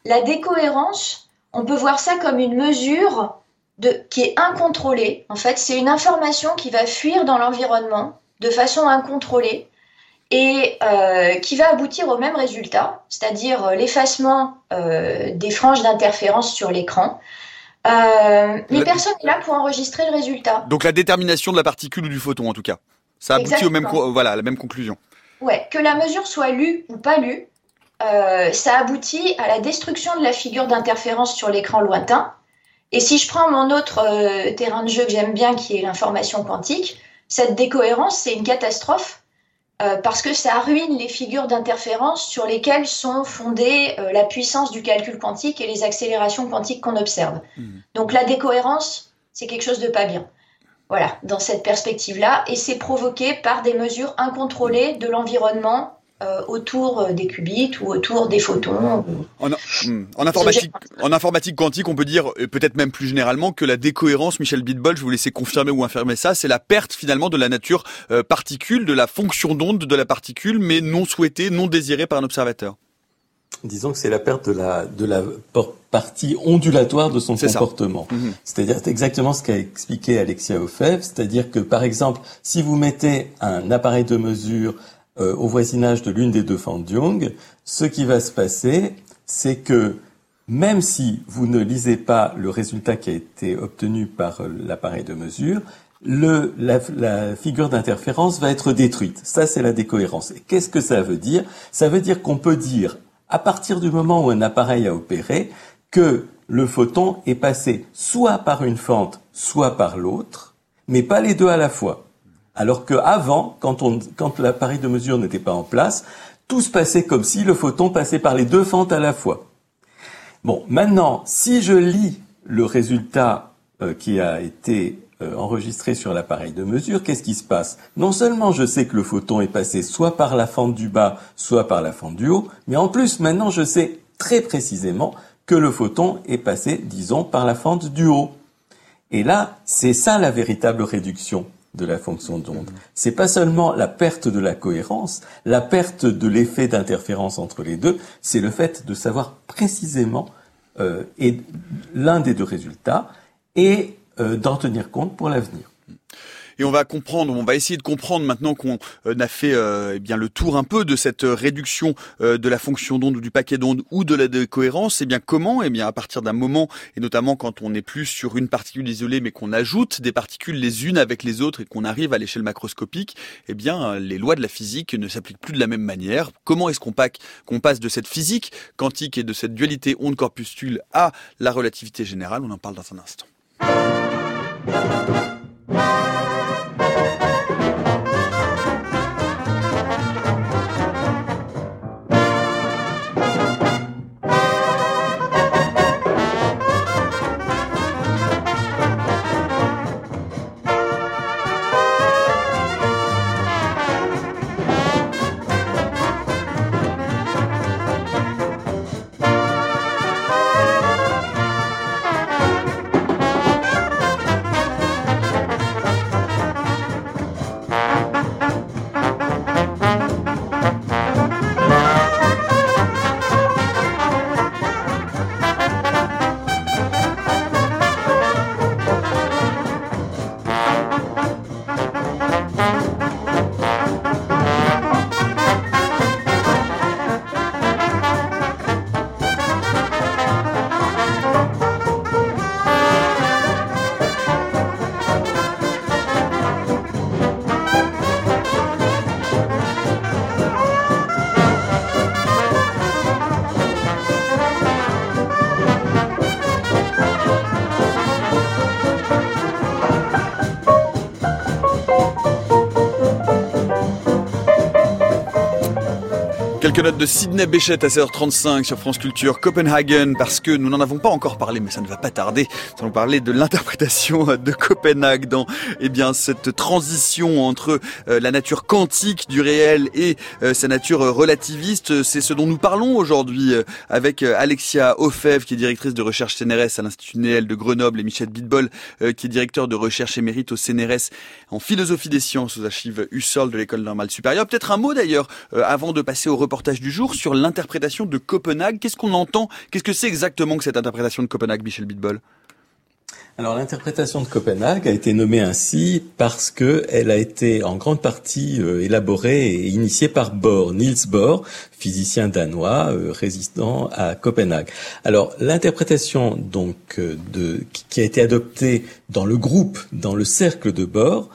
La décohérence, on peut voir ça comme une mesure qui est incontrôlée. En fait, c'est une information qui va fuir dans l'environnement de façon incontrôlée et qui va aboutir au même résultat, c'est-à-dire l'effacement des franges d'interférence sur l'écran. Mais personne n'est là pour enregistrer le résultat. Donc la détermination de la particule ou du photon, en tout cas. Ça aboutit à la même conclusion. Ouais, que la mesure soit lue ou pas lue, ça aboutit à la destruction de la figure d'interférence sur l'écran lointain. Et si je prends mon autre terrain de jeu que j'aime bien, qui est l'information quantique, cette décohérence, c'est une catastrophe parce que ça ruine les figures d'interférence sur lesquelles sont fondées la puissance du calcul quantique et les accélérations quantiques qu'on observe. Donc la décohérence, c'est quelque chose de pas bien. Voilà, dans cette perspective-là, et c'est provoqué par des mesures incontrôlées de l'environnement autour des qubits ou autour des photons. En informatique quantique, on peut dire, peut-être même plus généralement, que la décohérence, Michel Bitbol, je vous laisser confirmer ou infirmer ça, c'est la perte finalement de la nature particule, de la fonction d'onde de la particule, mais non souhaitée, non désirée par un observateur. Disons que c'est la perte de la partie ondulatoire de son comportement. C'est-à-dire exactement ce qu'a expliqué Alexia Ofev, c'est-à-dire que par exemple, si vous mettez un appareil de mesure au voisinage de l'une des deux fentes de Young, ce qui va se passer, c'est que même si vous ne lisez pas le résultat qui a été obtenu par l'appareil de mesure, la figure d'interférence va être détruite. Ça, c'est la décohérence. Et qu'est-ce que ça veut dire? Ça veut dire qu'on peut dire, à partir du moment où un appareil a opéré, que le photon est passé soit par une fente, soit par l'autre, mais pas les deux à la fois. Alors que avant, quand l'appareil de mesure n'était pas en place, tout se passait comme si le photon passait par les deux fentes à la fois. Bon, maintenant, si je lis le résultat qui a été enregistré sur l'appareil de mesure, qu'est-ce qui se passe? Non seulement je sais que le photon est passé soit par la fente du bas, soit par la fente du haut, mais en plus, maintenant, je sais très précisément que le photon est passé, disons, par la fente du haut. Et là, c'est ça la véritable réduction de la fonction d'onde. C'est pas seulement la perte de la cohérence, la perte de l'effet d'interférence entre les deux, c'est le fait de savoir précisément l'un des deux résultats et d'en tenir compte pour l'avenir. Et on va essayer de comprendre maintenant qu'on a fait bien le tour un peu de cette réduction de la fonction d'onde ou du paquet d'onde ou de la décohérence. Et bien comment? Et bien à partir d'un moment, et notamment quand on n'est plus sur une particule isolée, mais qu'on ajoute des particules les unes avec les autres et qu'on arrive à l'échelle macroscopique, eh bien les lois de la physique ne s'appliquent plus de la même manière. Comment est-ce qu'on passe de cette physique quantique et de cette dualité onde-corpuscule à la relativité générale? On en parle dans un instant. Quelques notes de Sidney Bechet à 16h35 sur France Culture, Copenhagen, parce que nous n'en avons pas encore parlé, mais ça ne va pas tarder. Nous allons parler de l'interprétation de Copenhague dans, cette transition entre la nature quantique du réel et sa nature relativiste. C'est ce dont nous parlons aujourd'hui avec Alexia Ofev, qui est directrice de recherche CNRS à l'Institut Néel de Grenoble, et Michel Bitbol, qui est directeur de recherche émérite au CNRS en philosophie des sciences aux archives Husserl de l'École normale supérieure. Peut-être un mot d'ailleurs, avant de passer au reportage reportage du jour sur l'interprétation de Copenhague. Qu'est-ce qu'on entend? Qu'est-ce que c'est exactement que cette interprétation de Copenhague, Michel Bitbol? Alors l'interprétation de Copenhague a été nommée ainsi parce que elle a été en grande partie élaborée et initiée par Bohr, Niels Bohr, physicien danois résidant à Copenhague. Alors l'interprétation donc qui a été adoptée dans le groupe, dans le cercle de Bohr,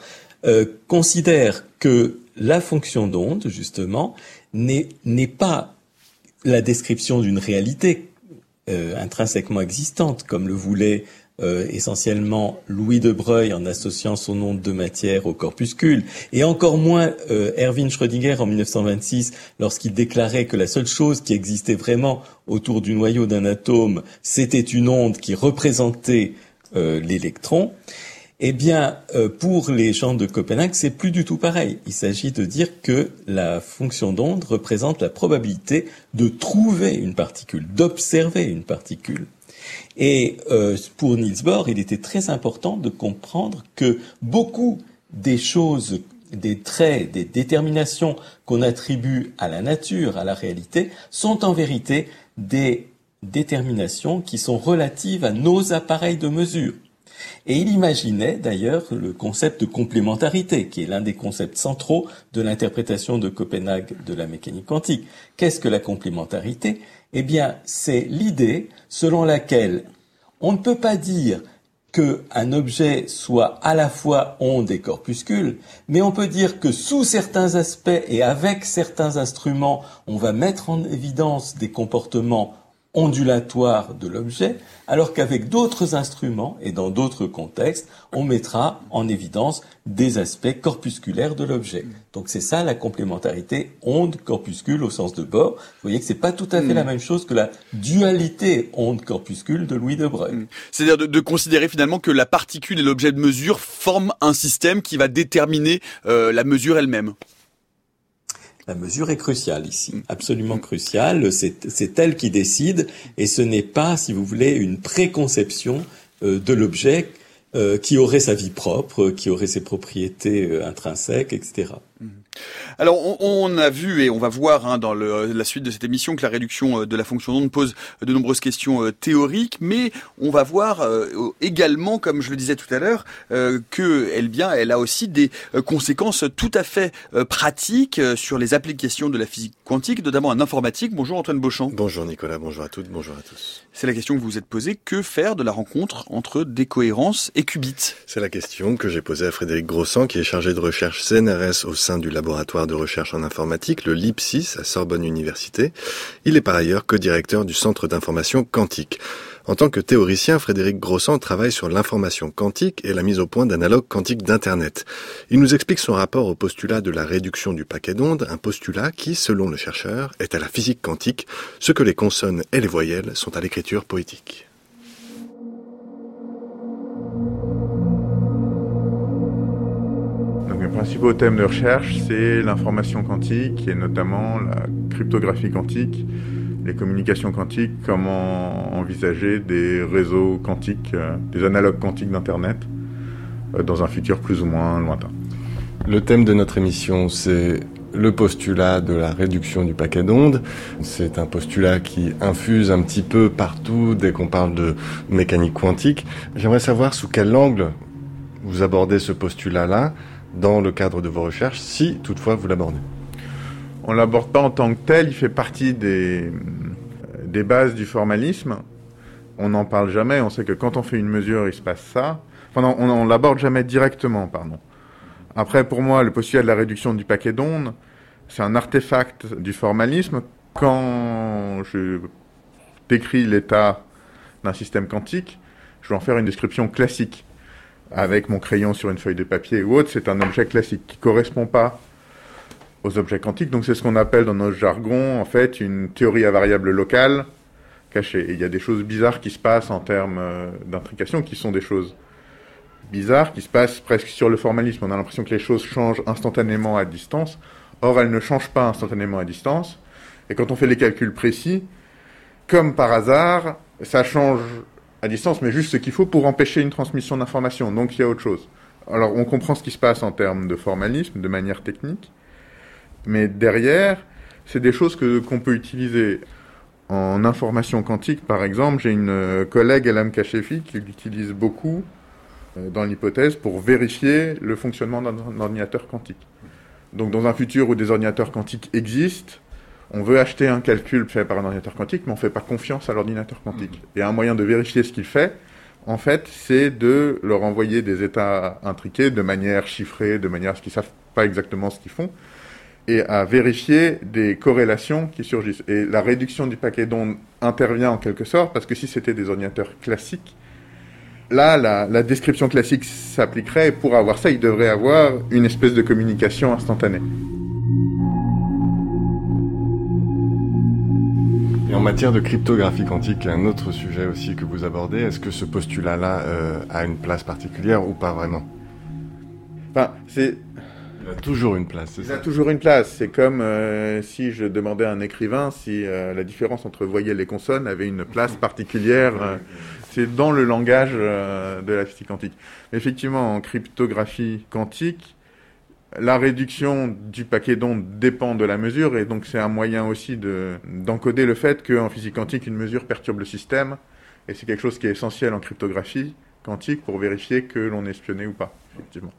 considère que la fonction d'onde justement n'est pas la description d'une réalité intrinsèquement existante comme le voulait essentiellement Louis de Broglie en associant son onde de matière au corpuscule, et encore moins Erwin Schrödinger en 1926 lorsqu'il déclarait que la seule chose qui existait vraiment autour du noyau d'un atome, c'était une onde qui représentait l'électron. Eh bien, pour les gens de Copenhague, c'est plus du tout pareil. Il s'agit de dire que la fonction d'onde représente la probabilité de trouver une particule, d'observer une particule. Et pour Niels Bohr, il était très important de comprendre que beaucoup des choses, des traits, des déterminations qu'on attribue à la nature, à la réalité, sont en vérité des déterminations qui sont relatives à nos appareils de mesure. Et il imaginait d'ailleurs le concept de complémentarité, qui est l'un des concepts centraux de l'interprétation de Copenhague de la mécanique quantique. Qu'est-ce que la complémentarité? Eh bien, c'est l'idée selon laquelle on ne peut pas dire qu'un objet soit à la fois onde et corpuscule, mais on peut dire que sous certains aspects et avec certains instruments, on va mettre en évidence des comportements ondulatoire de l'objet, alors qu'avec d'autres instruments et dans d'autres contextes, on mettra en évidence des aspects corpusculaires de l'objet. Donc c'est ça la complémentarité onde-corpuscule au sens de Bohr. Vous voyez que c'est pas tout à fait la même chose que la dualité onde-corpuscule de Louis de Broglie. C'est-à-dire de considérer finalement que la particule et l'objet de mesure forment un système qui va déterminer la mesure elle-même. La mesure est cruciale ici, absolument cruciale. C'est elle qui décide, et ce n'est pas, si vous voulez, une préconception de l'objet qui aurait sa vie propre, qui aurait ses propriétés intrinsèques, etc. Alors, on a vu et on va voir dans la suite de cette émission que la réduction de la fonction d'onde pose de nombreuses questions théoriques, mais on va voir également, comme je le disais tout à l'heure, elle a aussi des conséquences tout à fait pratiques sur les applications de la physique quantique, notamment en informatique. Bonjour Antoine Beauchamp. Bonjour Nicolas, bonjour à toutes, bonjour à tous. C'est la question que vous vous êtes posée. Que faire de la rencontre entre décohérence et qubits? C'est la question que j'ai posée à Frédéric Grossan, qui est chargé de recherche CNRS au sein du laboratoire de recherche en informatique, le LIPSIS, à Sorbonne Université. Il est par ailleurs co-directeur du Centre d'information quantique. En tant que théoricien, Frédéric Grossan travaille sur l'information quantique et la mise au point d'analogues quantiques d'Internet. Il nous explique son rapport au postulat de la réduction du paquet d'ondes, un postulat qui, selon le chercheur, est à la physique quantique, ce que les consonnes et les voyelles sont à l'écriture poétique. Donc, mes principaux thèmes de recherche, c'est l'information quantique et notamment la cryptographie quantique, les communications quantiques, comment envisager des réseaux quantiques, des analogues quantiques d'Internet dans un futur plus ou moins lointain. Le thème de notre émission, c'est le postulat de la réduction du paquet d'ondes. C'est un postulat qui infuse un petit peu partout dès qu'on parle de mécanique quantique. J'aimerais savoir sous quel angle vous abordez ce postulat-là dans le cadre de vos recherches, si toutefois vous l'abordez. On l'aborde pas en tant que tel, il fait partie des bases du formalisme. On n'en parle jamais, on sait que quand on fait une mesure, il se passe ça. Enfin, non, on l'aborde jamais directement, pardon. Après, pour moi, le postulat de la réduction du paquet d'ondes, c'est un artefact du formalisme. Quand je décris l'état d'un système quantique, je vais en faire une description classique. Avec mon crayon sur une feuille de papier ou autre, c'est un objet classique qui correspond pas aux objets quantiques. Donc c'est ce qu'on appelle dans notre jargon, en fait, une théorie à variable locale cachée. Et il y a des choses bizarres qui se passent en termes d'intrication, qui sont des choses bizarres, qui se passent presque sur le formalisme. On a l'impression que les choses changent instantanément à distance. Or, elles ne changent pas instantanément à distance. Et quand on fait les calculs précis, comme par hasard, ça change à distance, mais juste ce qu'il faut pour empêcher une transmission d'informations. Donc il y a autre chose. Alors on comprend ce qui se passe en termes de formalisme, de manière technique. Mais derrière, c'est des choses qu'on peut utiliser. En information quantique, par exemple, j'ai une collègue, Elam Kashefi, qui l'utilise beaucoup dans l'hypothèse pour vérifier le fonctionnement d'un ordinateur quantique. Donc dans un futur où des ordinateurs quantiques existent, on veut acheter un calcul fait par un ordinateur quantique, mais on ne fait pas confiance à l'ordinateur quantique. Et un moyen de vérifier ce qu'il fait, en fait, c'est de leur envoyer des états intriqués de manière chiffrée, de manière à ce qu'ils ne savent pas exactement ce qu'ils font, et à vérifier des corrélations qui surgissent. Et la réduction du paquet d'ondes intervient en quelque sorte, parce que si c'était des ordinateurs classiques, là, la description classique s'appliquerait, et pour avoir ça, il devrait avoir une espèce de communication instantanée. Et en matière de cryptographie quantique, un autre sujet aussi que vous abordez, est-ce que ce postulat-là a une place particulière ou pas vraiment ? Enfin, il a toujours une place, c'est ça ? Il a toujours une place. C'est comme si je demandais à un écrivain si la différence entre voyelles et consonnes avait une place particulière. C'est dans le langage de la physique quantique. Effectivement, en cryptographie quantique, la réduction du paquet d'ondes dépend de la mesure, et donc c'est un moyen aussi d'encoder le fait qu'en physique quantique, une mesure perturbe le système, et c'est quelque chose qui est essentiel en cryptographie quantique pour vérifier que l'on est espionné ou pas, effectivement.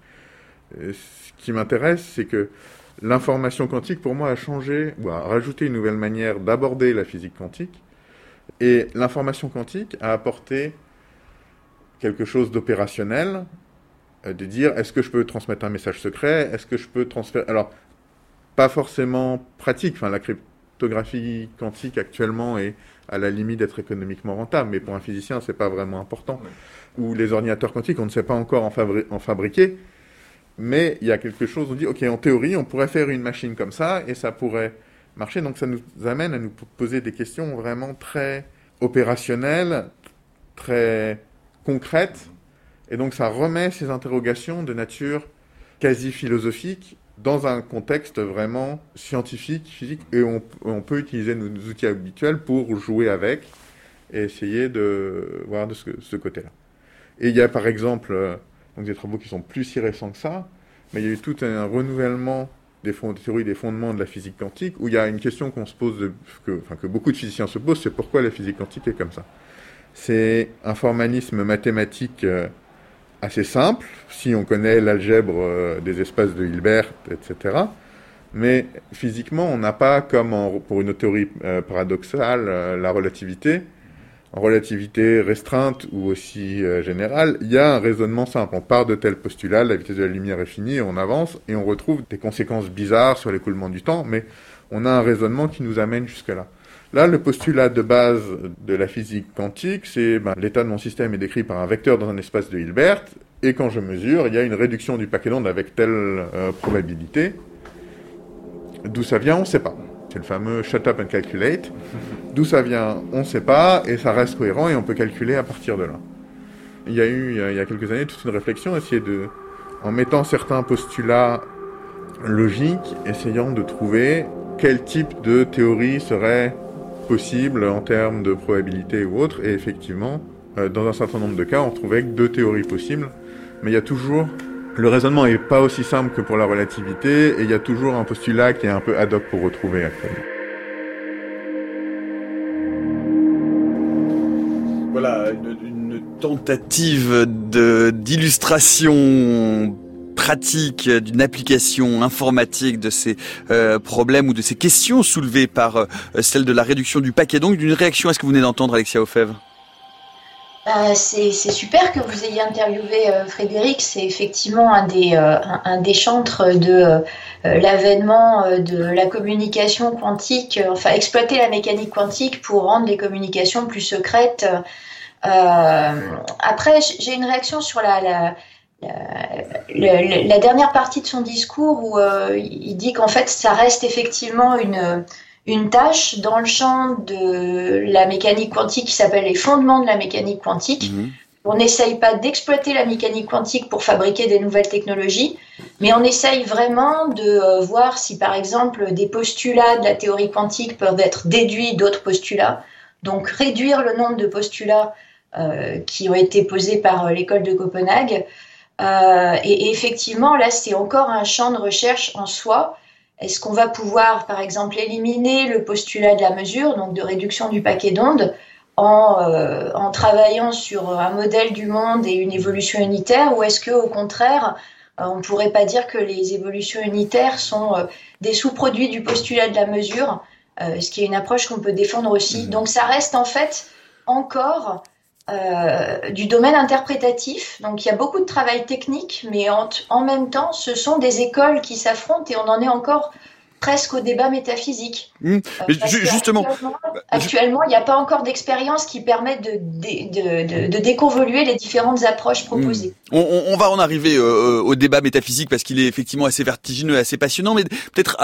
Et ce qui m'intéresse, c'est que l'information quantique, pour moi, a changé, ou a rajouté une nouvelle manière d'aborder la physique quantique, et l'information quantique a apporté quelque chose d'opérationnel, de dire, est-ce que je peux transmettre un message secret ? Est-ce que je peux transférer... Alors, pas forcément pratique. Enfin, la cryptographie quantique, actuellement, est à la limite d'être économiquement rentable. Mais pour un physicien, c'est pas vraiment important. Ouais. Ou les ordinateurs quantiques, on ne sait pas encore en fabriquer. Mais il y a quelque chose, on dit, OK, en théorie, on pourrait faire une machine comme ça, et ça pourrait marcher. Donc, ça nous amène à nous poser des questions vraiment très opérationnelles, très concrètes. Et donc ça remet ces interrogations de nature quasi philosophique dans un contexte vraiment scientifique, physique, et on peut utiliser nos outils habituels pour jouer avec et essayer de voir de ce côté-là. Et il y a par exemple donc des travaux qui sont plus si récents que ça, mais il y a eu tout un renouvellement des théories des fondements de la physique quantique, où il y a une question qu'on se pose, que beaucoup de physiciens se posent, c'est pourquoi la physique quantique est comme ça. C'est un formalisme mathématique assez simple, si on connaît l'algèbre des espaces de Hilbert, etc. Mais physiquement, on n'a pas, comme pour une théorie paradoxale, la relativité. En relativité restreinte ou aussi générale, il y a un raisonnement simple. On part de tel postulat, la vitesse de la lumière est finie, on avance, et on retrouve des conséquences bizarres sur l'écoulement du temps, mais on a un raisonnement qui nous amène jusque-là. Là, le postulat de base de la physique quantique, c'est l'état de mon système est décrit par un vecteur dans un espace de Hilbert, et quand je mesure, il y a une réduction du paquet d'ondes avec telle probabilité. D'où ça vient, on ne sait pas. C'est le fameux « shut up and calculate ». D'où ça vient, on ne sait pas, et ça reste cohérent, et on peut calculer à partir de là. Il y a eu, il y a quelques années, toute une réflexion, en mettant certains postulats logiques, essayant de trouver quel type de théorie serait possible en termes de probabilité ou autre, et effectivement, dans un certain nombre de cas, on trouvait que 2 théories possibles, mais il y a toujours... Le raisonnement n'est pas aussi simple que pour la relativité, et il y a toujours un postulat qui est un peu ad hoc pour retrouver actuellement. Voilà, une tentative d'illustration pratique d'une application informatique de ces problèmes ou de ces questions soulevées par celle de la réduction du paquet d'ondes. D'une réaction à ce que vous venez d'entendre, Alexia Ofève? C'est super que vous ayez interviewé Frédéric. C'est effectivement un des chantres de l'avènement de la communication quantique, enfin exploiter la mécanique quantique pour rendre les communications plus secrètes. Après, j'ai une réaction sur la dernière partie de son discours où il dit qu'en fait ça reste effectivement une tâche dans le champ de la mécanique quantique qui s'appelle les fondements de la mécanique quantique. On n'essaye pas d'exploiter la mécanique quantique pour fabriquer des nouvelles technologies, mais on essaye vraiment de voir si, par exemple, des postulats de la théorie quantique peuvent être déduits d'autres postulats, donc réduire le nombre de postulats qui ont été posés par l'école de Copenhague. Et effectivement, là, c'est encore un champ de recherche en soi. Est-ce qu'on va pouvoir, par exemple, éliminer le postulat de la mesure, donc de réduction du paquet d'ondes, en travaillant sur un modèle du monde et une évolution unitaire, ou est-ce qu'au contraire, on ne pourrait pas dire que les évolutions unitaires sont des sous-produits du postulat de la mesure, ce qui est une approche qu'on peut défendre aussi. Donc ça reste en fait encore du domaine interprétatif. Donc il y a beaucoup de travail technique, mais en même temps, ce sont des écoles qui s'affrontent et on en est encore presque au débat métaphysique. Justement, actuellement, il n'y a pas encore d'expérience qui permette de déconvoluer les différentes approches proposées. On va en arriver au débat métaphysique parce qu'il est effectivement assez vertigineux, assez passionnant, mais peut-être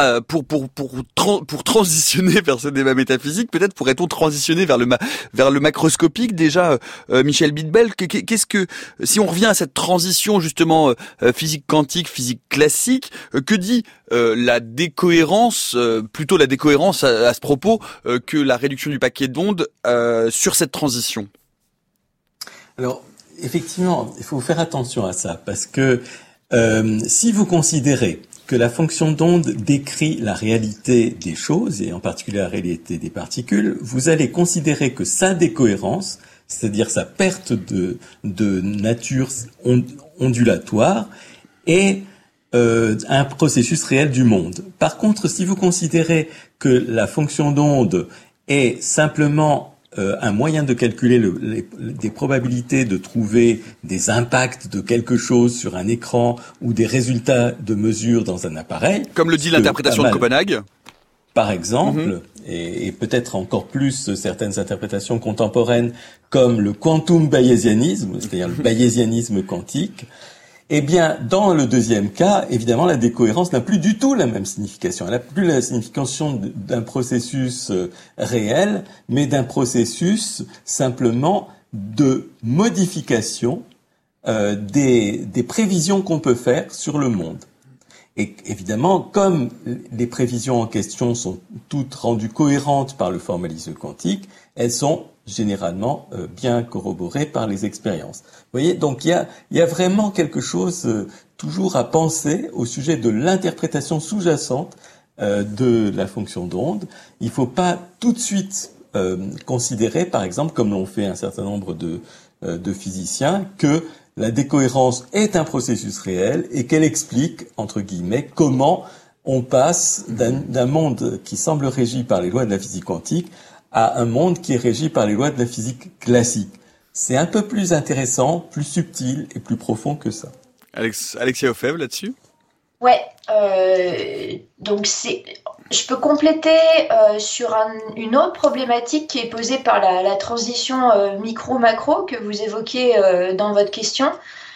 pour transitionner vers ce débat métaphysique, peut-être pourrait-on transitionner vers le macroscopique. Déjà, Michel Bidbel, qu'est-ce que, si on revient à cette transition justement physique quantique, physique classique, que dit la décohérence, plutôt la décohérence à ce propos que la réduction du paquet d'ondes sur cette transition? Alors, effectivement, il faut faire attention à ça, parce que si vous considérez que la fonction d'onde décrit la réalité des choses, et en particulier la réalité des particules, vous allez considérer que sa décohérence, c'est-à-dire sa perte de nature ondulatoire, est un processus réel du monde. Par contre, si vous considérez que la fonction d'onde est simplement un moyen de calculer des probabilités de trouver des impacts de quelque chose sur un écran ou des résultats de mesure dans un appareil, comme le dit l'interprétation de Copenhague, par exemple, et peut-être encore plus certaines interprétations contemporaines comme le quantum bayésianisme, c'est-à-dire le bayésianisme quantique. Eh bien, dans le deuxième cas, évidemment, la décohérence n'a plus du tout la même signification. Elle n'a plus la signification d'un processus réel, mais d'un processus simplement de modification des prévisions qu'on peut faire sur le monde. Et évidemment, comme les prévisions en question sont toutes rendues cohérentes par le formalisme quantique, elles sont généralement bien corroborées par les expériences. Vous voyez, donc il y a vraiment quelque chose toujours à penser au sujet de l'interprétation sous-jacente de la fonction d'onde. Il ne faut pas tout de suite considérer, par exemple, comme l'ont fait un certain nombre de physiciens, que la décohérence est un processus réel et qu'elle explique, entre guillemets, comment on passe d'un monde qui semble régi par les lois de la physique quantique à un monde qui est régi par les lois de la physique classique. C'est un peu plus intéressant, plus subtil et plus profond que ça. Alexia Ofev, là-dessus ? Ouais, donc je peux compléter sur une autre problématique qui est posée par la transition micro-macro que vous évoquez dans votre question.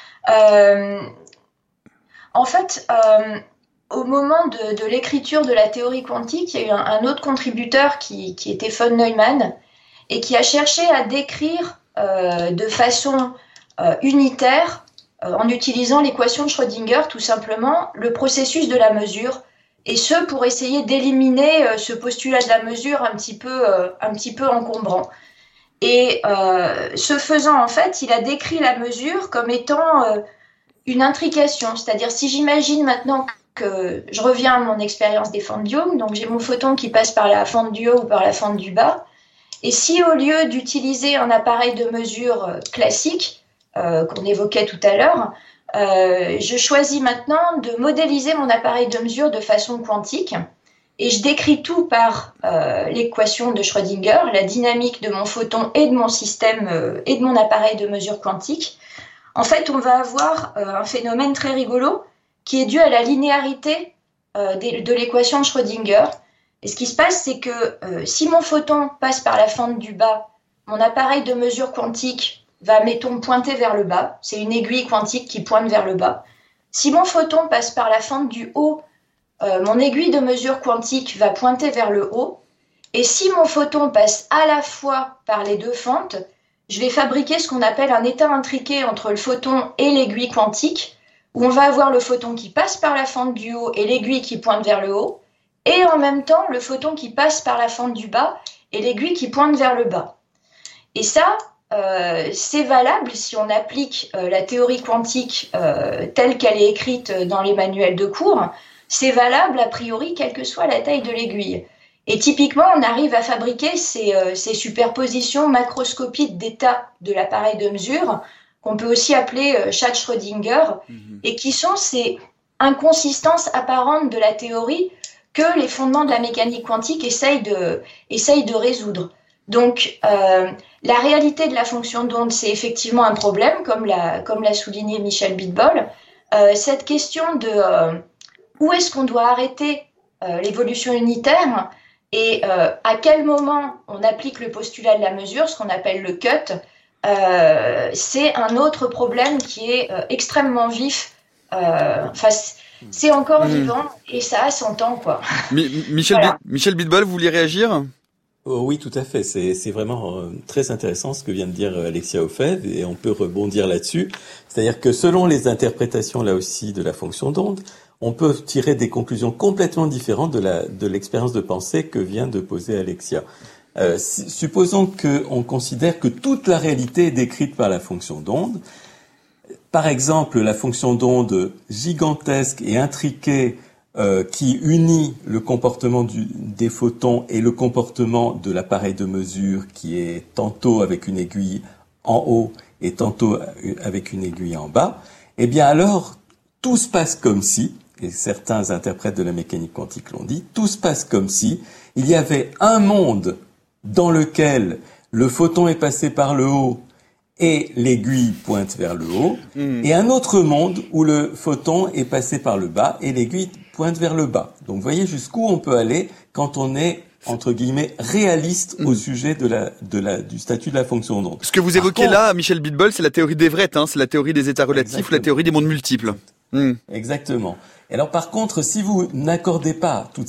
En fait, au moment de l'écriture de la théorie quantique, il y a eu un autre contributeur qui était von Neumann et qui a cherché à décrire de façon unitaire, en utilisant l'équation de Schrödinger, tout simplement, le processus de la mesure, et ce pour essayer d'éliminer ce postulat de la mesure un petit peu encombrant. Et ce faisant, en fait, il a décrit la mesure comme étant une intrication, c'est-à-dire si j'imagine maintenant que je reviens à mon expérience des fentes du haut, donc j'ai mon photon qui passe par la fente du haut ou par la fente du bas, et si au lieu d'utiliser un appareil de mesure classique, qu'on évoquait tout à l'heure, je choisis maintenant de modéliser mon appareil de mesure de façon quantique, et je décris tout par l'équation de Schrödinger, la dynamique de mon photon et de mon système et de mon appareil de mesure quantique. En fait, on va avoir un phénomène très rigolo qui est dû à la linéarité de l'équation de Schrödinger. Et ce qui se passe, c'est que si mon photon passe par la fente du bas, mon appareil de mesure quantique va, mettons, pointer vers le bas. C'est une aiguille quantique qui pointe vers le bas. Si mon photon passe par la fente du haut, mon aiguille de mesure quantique va pointer vers le haut. Et si mon photon passe à la fois par les deux fentes, je vais fabriquer ce qu'on appelle un état intriqué entre le photon et l'aiguille quantique, où on va avoir le photon qui passe par la fente du haut et l'aiguille qui pointe vers le haut, et en même temps le photon qui passe par la fente du bas et l'aiguille qui pointe vers le bas. Et ça, c'est valable si on applique la théorie quantique telle qu'elle est écrite dans les manuels de cours. c'est valable a priori quelle que soit la taille de l'aiguille. Et typiquement, on arrive à fabriquer ces superpositions macroscopiques d'états de l'appareil de mesure, qu'on peut aussi appeler Schrödinger, et qui sont ces inconsistances apparentes de la théorie que les fondements de la mécanique quantique essayent de résoudre. Donc, la réalité de la fonction d'onde, c'est effectivement un problème, comme l'a souligné Michel Bidbol. Cette question de où est-ce qu'on doit arrêter l'évolution unitaire et à quel moment on applique le postulat de la mesure, ce qu'on appelle le cut, c'est un autre problème qui est extrêmement vif. C'est encore vivant et ça a son temps, quoi. Michel Bidbol, vous vouliez réagir ? Oh oui, tout à fait. C'est vraiment très intéressant ce que vient de dire Alexia Hofev, et on peut rebondir là-dessus. C'est-à-dire que selon les interprétations là aussi de la fonction d'onde, on peut tirer des conclusions complètement différentes de l'expérience de pensée que vient de poser Alexia. Supposons qu'on considère que toute la réalité est décrite par la fonction d'onde. Par exemple, la fonction d'onde gigantesque et intriquée qui unit le comportement des photons et le comportement de l'appareil de mesure qui est tantôt avec une aiguille en haut et tantôt avec une aiguille en bas, eh bien alors tout se passe comme si, et certains interprètes de la mécanique quantique l'ont dit, tout se passe comme si il y avait un monde dans lequel le photon est passé par le haut et l'aiguille pointe vers le haut, et un autre monde où le photon est passé par le bas et l'aiguille pointe vers le bas. Donc vous voyez jusqu'où on peut aller quand on est, entre guillemets, réaliste au sujet du statut de la fonction d'onde. Ce que vous évoquez là, Michel Bidbol, c'est la théorie d'Everett, c'est la théorie des états relatifs, exactement, ou la théorie des mondes multiples. Exactement. Et alors par contre, si vous n'accordez pas tout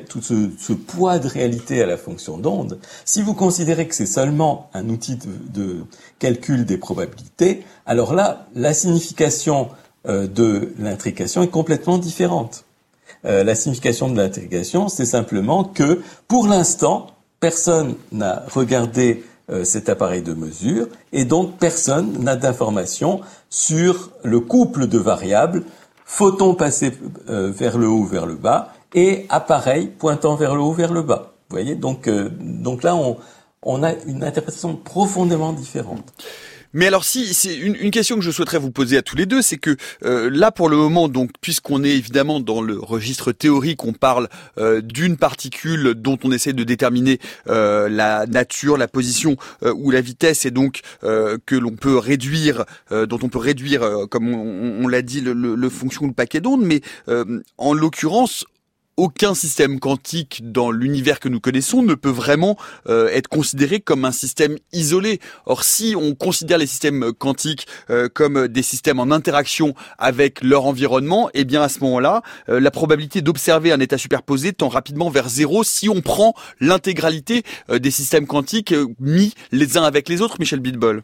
ce poids de réalité à la fonction d'onde, si vous considérez que c'est seulement un outil de calcul des probabilités, alors là, la signification de l'intrication est complètement différente. La signification de l'intrication, c'est simplement que, pour l'instant, personne n'a regardé cet appareil de mesure, et donc personne n'a d'informations sur le couple de variables, photon passé vers le haut, vers le bas, et appareil pointant vers le haut, vers le bas. Vous voyez, donc là, on a une interprétation profondément différente. Mais alors si c'est une question que je souhaiterais vous poser à tous les deux, c'est que là pour le moment, donc puisqu'on est évidemment dans le registre théorique, on parle d'une particule dont on essaie de déterminer la nature, la position ou la vitesse, et donc que l'on peut réduire, dont on peut réduire, comme on l'a dit, le fonction ou le paquet d'ondes, mais en l'occurrence, aucun système quantique dans l'univers que nous connaissons ne peut vraiment être considéré comme un système isolé. Or, si on considère les systèmes quantiques comme des systèmes en interaction avec leur environnement, eh bien à ce moment-là, la probabilité d'observer un état superposé tend rapidement vers zéro si on prend l'intégralité des systèmes quantiques mis les uns avec les autres. Michel Bidbol.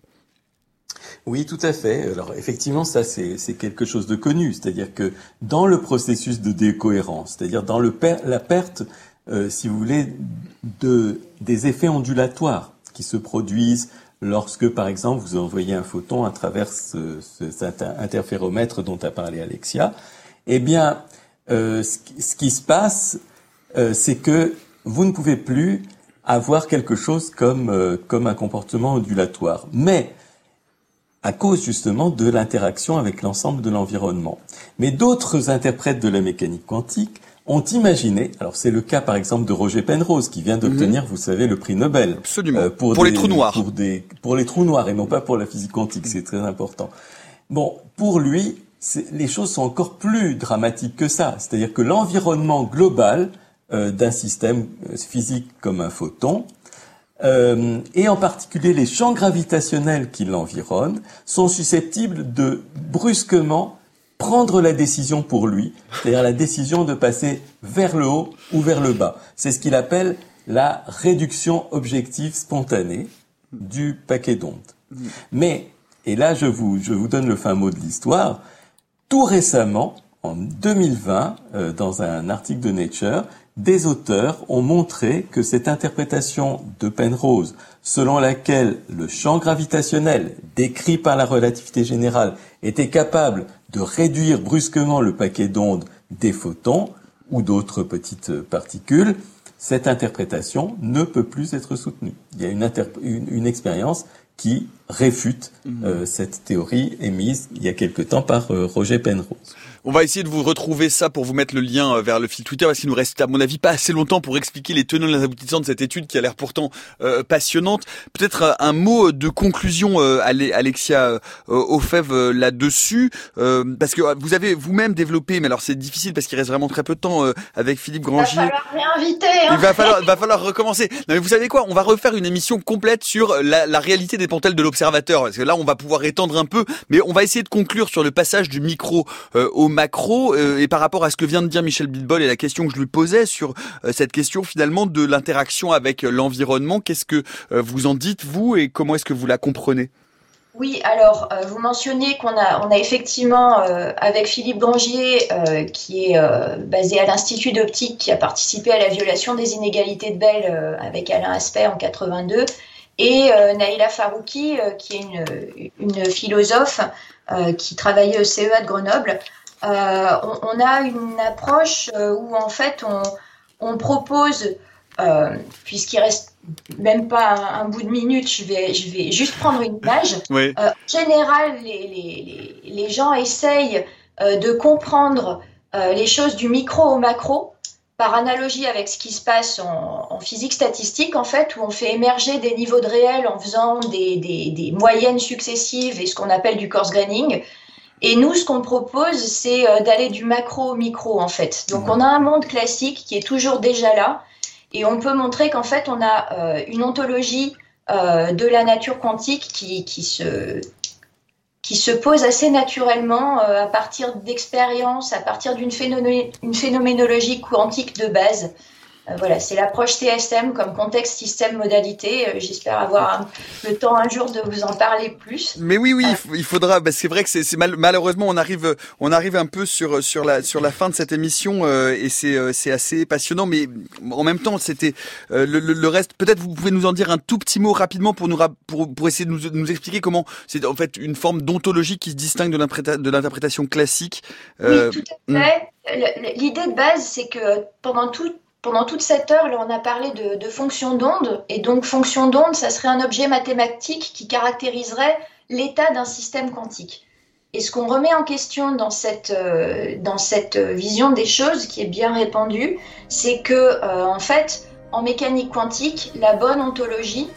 Oui, tout à fait. Alors effectivement, ça c'est quelque chose de connu, c'est-à-dire que dans le processus de décohérence, c'est-à-dire dans la perte, si vous voulez, des effets ondulatoires qui se produisent lorsque, par exemple, vous envoyez un photon à travers cet interféromètre dont a parlé Alexia, eh bien, ce qui se passe, c'est que vous ne pouvez plus avoir quelque chose comme un comportement ondulatoire, mais à cause justement de l'interaction avec l'ensemble de l'environnement. Mais d'autres interprètes de la mécanique quantique ont imaginé, alors c'est le cas par exemple de Roger Penrose qui vient d'obtenir, vous savez, le prix Nobel. Absolument. Pour les trous noirs. Pour les trous noirs et non pas pour la physique quantique, c'est très important. Bon, pour lui, les choses sont encore plus dramatiques que ça. C'est-à-dire que l'environnement global d'un système physique comme un photon, et en particulier les champs gravitationnels qui l'environnent, sont susceptibles de brusquement prendre la décision pour lui, c'est-à-dire la décision de passer vers le haut ou vers le bas. C'est ce qu'il appelle la réduction objective spontanée du paquet d'ondes. Mais, et là je vous donne le fin mot de l'histoire, tout récemment, en 2020, dans un article de Nature, des auteurs ont montré que cette interprétation de Penrose, selon laquelle le champ gravitationnel décrit par la relativité générale était capable de réduire brusquement le paquet d'ondes des photons, ou d'autres petites particules, cette interprétation ne peut plus être soutenue. Il y a une expérience qui réfute cette théorie émise il y a quelque temps par Roger Penrose. On va essayer de vous retrouver ça pour vous mettre le lien vers le fil Twitter, parce qu'il nous reste, à mon avis, pas assez longtemps pour expliquer les tenants et les aboutissants de cette étude qui a l'air pourtant passionnante. Peut-être un mot de conclusion, Alexia Ofev, là-dessus, parce que vous avez vous-même développé, mais alors c'est difficile parce qu'il reste vraiment très peu de temps avec Philippe Grangier. Il va falloir réinviter. Il va falloir recommencer. Non, mais vous savez quoi, on va refaire une émission complète sur la réalité des dentelles de l'observateur, parce que là on va pouvoir étendre un peu, mais on va essayer de conclure sur le passage du micro au macro, et par rapport à ce que vient de dire Michel Bidbol et la question que je lui posais sur cette question finalement de l'interaction avec l'environnement, qu'est-ce que vous en dites vous et comment est-ce que vous la comprenez? Oui, alors vous mentionnez qu'on a effectivement avec Philippe Grangier qui est basé à l'Institut d'optique, qui a participé à la violation des inégalités de Bell avec Alain Aspect en 82, et Naïla Farouki qui est une philosophe qui travaillait au CEA de Grenoble. On a une approche où en fait on propose, puisqu'il reste même pas un bout de minute, je vais juste prendre une image. Oui. En général, les gens essayent de comprendre les choses du micro au macro, par analogie avec ce qui se passe en physique statistique, en fait, où on fait émerger des niveaux de réel en faisant des moyennes successives et ce qu'on appelle du coarse graining. Et nous, ce qu'on propose, c'est d'aller du macro au micro, en fait. Donc, on a un monde classique qui est toujours déjà là, et on peut montrer qu'en fait, on a une ontologie de la nature quantique qui se pose assez naturellement à partir d'expériences, à partir d'une phénoménologie quantique de base. Voilà, c'est l'approche CSM comme contexte, système, modalité. J'espère avoir le temps un jour de vous en parler plus. Mais oui, il faudra. Bah, c'est vrai que c'est malheureusement on arrive un peu sur la fin de cette émission et c'est assez passionnant. Mais en même temps, c'était le reste. Peut-être vous pouvez nous en dire un tout petit mot rapidement pour essayer de nous expliquer comment c'est en fait une forme d'ontologie qui se distingue de l'interprétation classique. Oui, tout à fait. L'idée de base, c'est que pendant toute cette heure, là, on a parlé de fonction d'onde, et donc fonction d'onde, ça serait un objet mathématique qui caractériserait l'état d'un système quantique. Et ce qu'on remet en question dans cette vision des choses, qui est bien répandue, c'est que, en fait, en mécanique quantique, la bonne ontologie,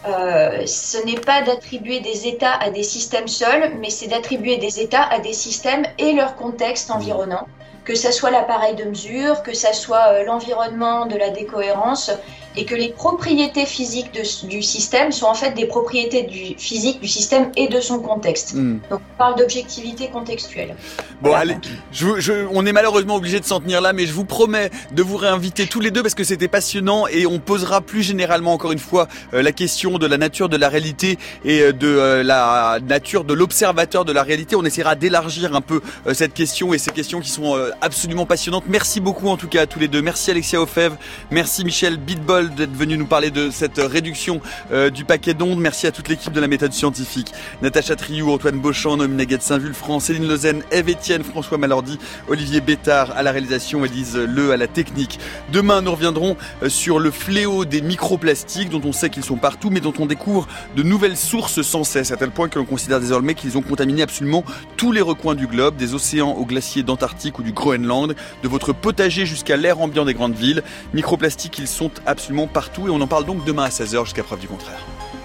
ce n'est pas d'attribuer des états à des systèmes seuls, mais c'est d'attribuer des états à des systèmes et leur contexte environnant. Que ça soit l'appareil de mesure, que ça soit l'environnement de la décohérence, et que les propriétés physiques du système sont en fait des propriétés physiques du système et de son contexte. Donc on parle d'objectivité contextuelle. Bon, voilà. Allez, on est malheureusement obligé de s'en tenir là, mais je vous promets de vous réinviter tous les deux parce que c'était passionnant, et on posera plus généralement encore une fois la question de la nature de la réalité et de la nature de l'observateur de la réalité. On essaiera d'élargir un peu cette question et ces questions qui sont absolument passionnantes. Merci beaucoup en tout cas à tous les deux. Merci Alexia Ofev, merci Michel Bidbol d'être venu nous parler de cette réduction du paquet d'ondes. Merci à toute l'équipe de la méthode scientifique. Natacha Triou, Antoine Beauchamp, Noémie Naguet-Saint-Vulfranc, Céline Lezen, Ève Etienne, François Malordi, Olivier Bétard à la réalisation, Élise Le à la technique. Demain, nous reviendrons sur le fléau des microplastiques dont on sait qu'ils sont partout, mais dont on découvre de nouvelles sources sans cesse, à tel point que l'on considère désormais qu'ils ont contaminé absolument tous les recoins du globe, des océans aux glaciers d'Antarctique ou du Groenland, de votre potager jusqu'à l'air ambiant des grandes villes. Microplastiques, ils sont absolument partout, et on en parle donc demain à 16h jusqu'à preuve du contraire.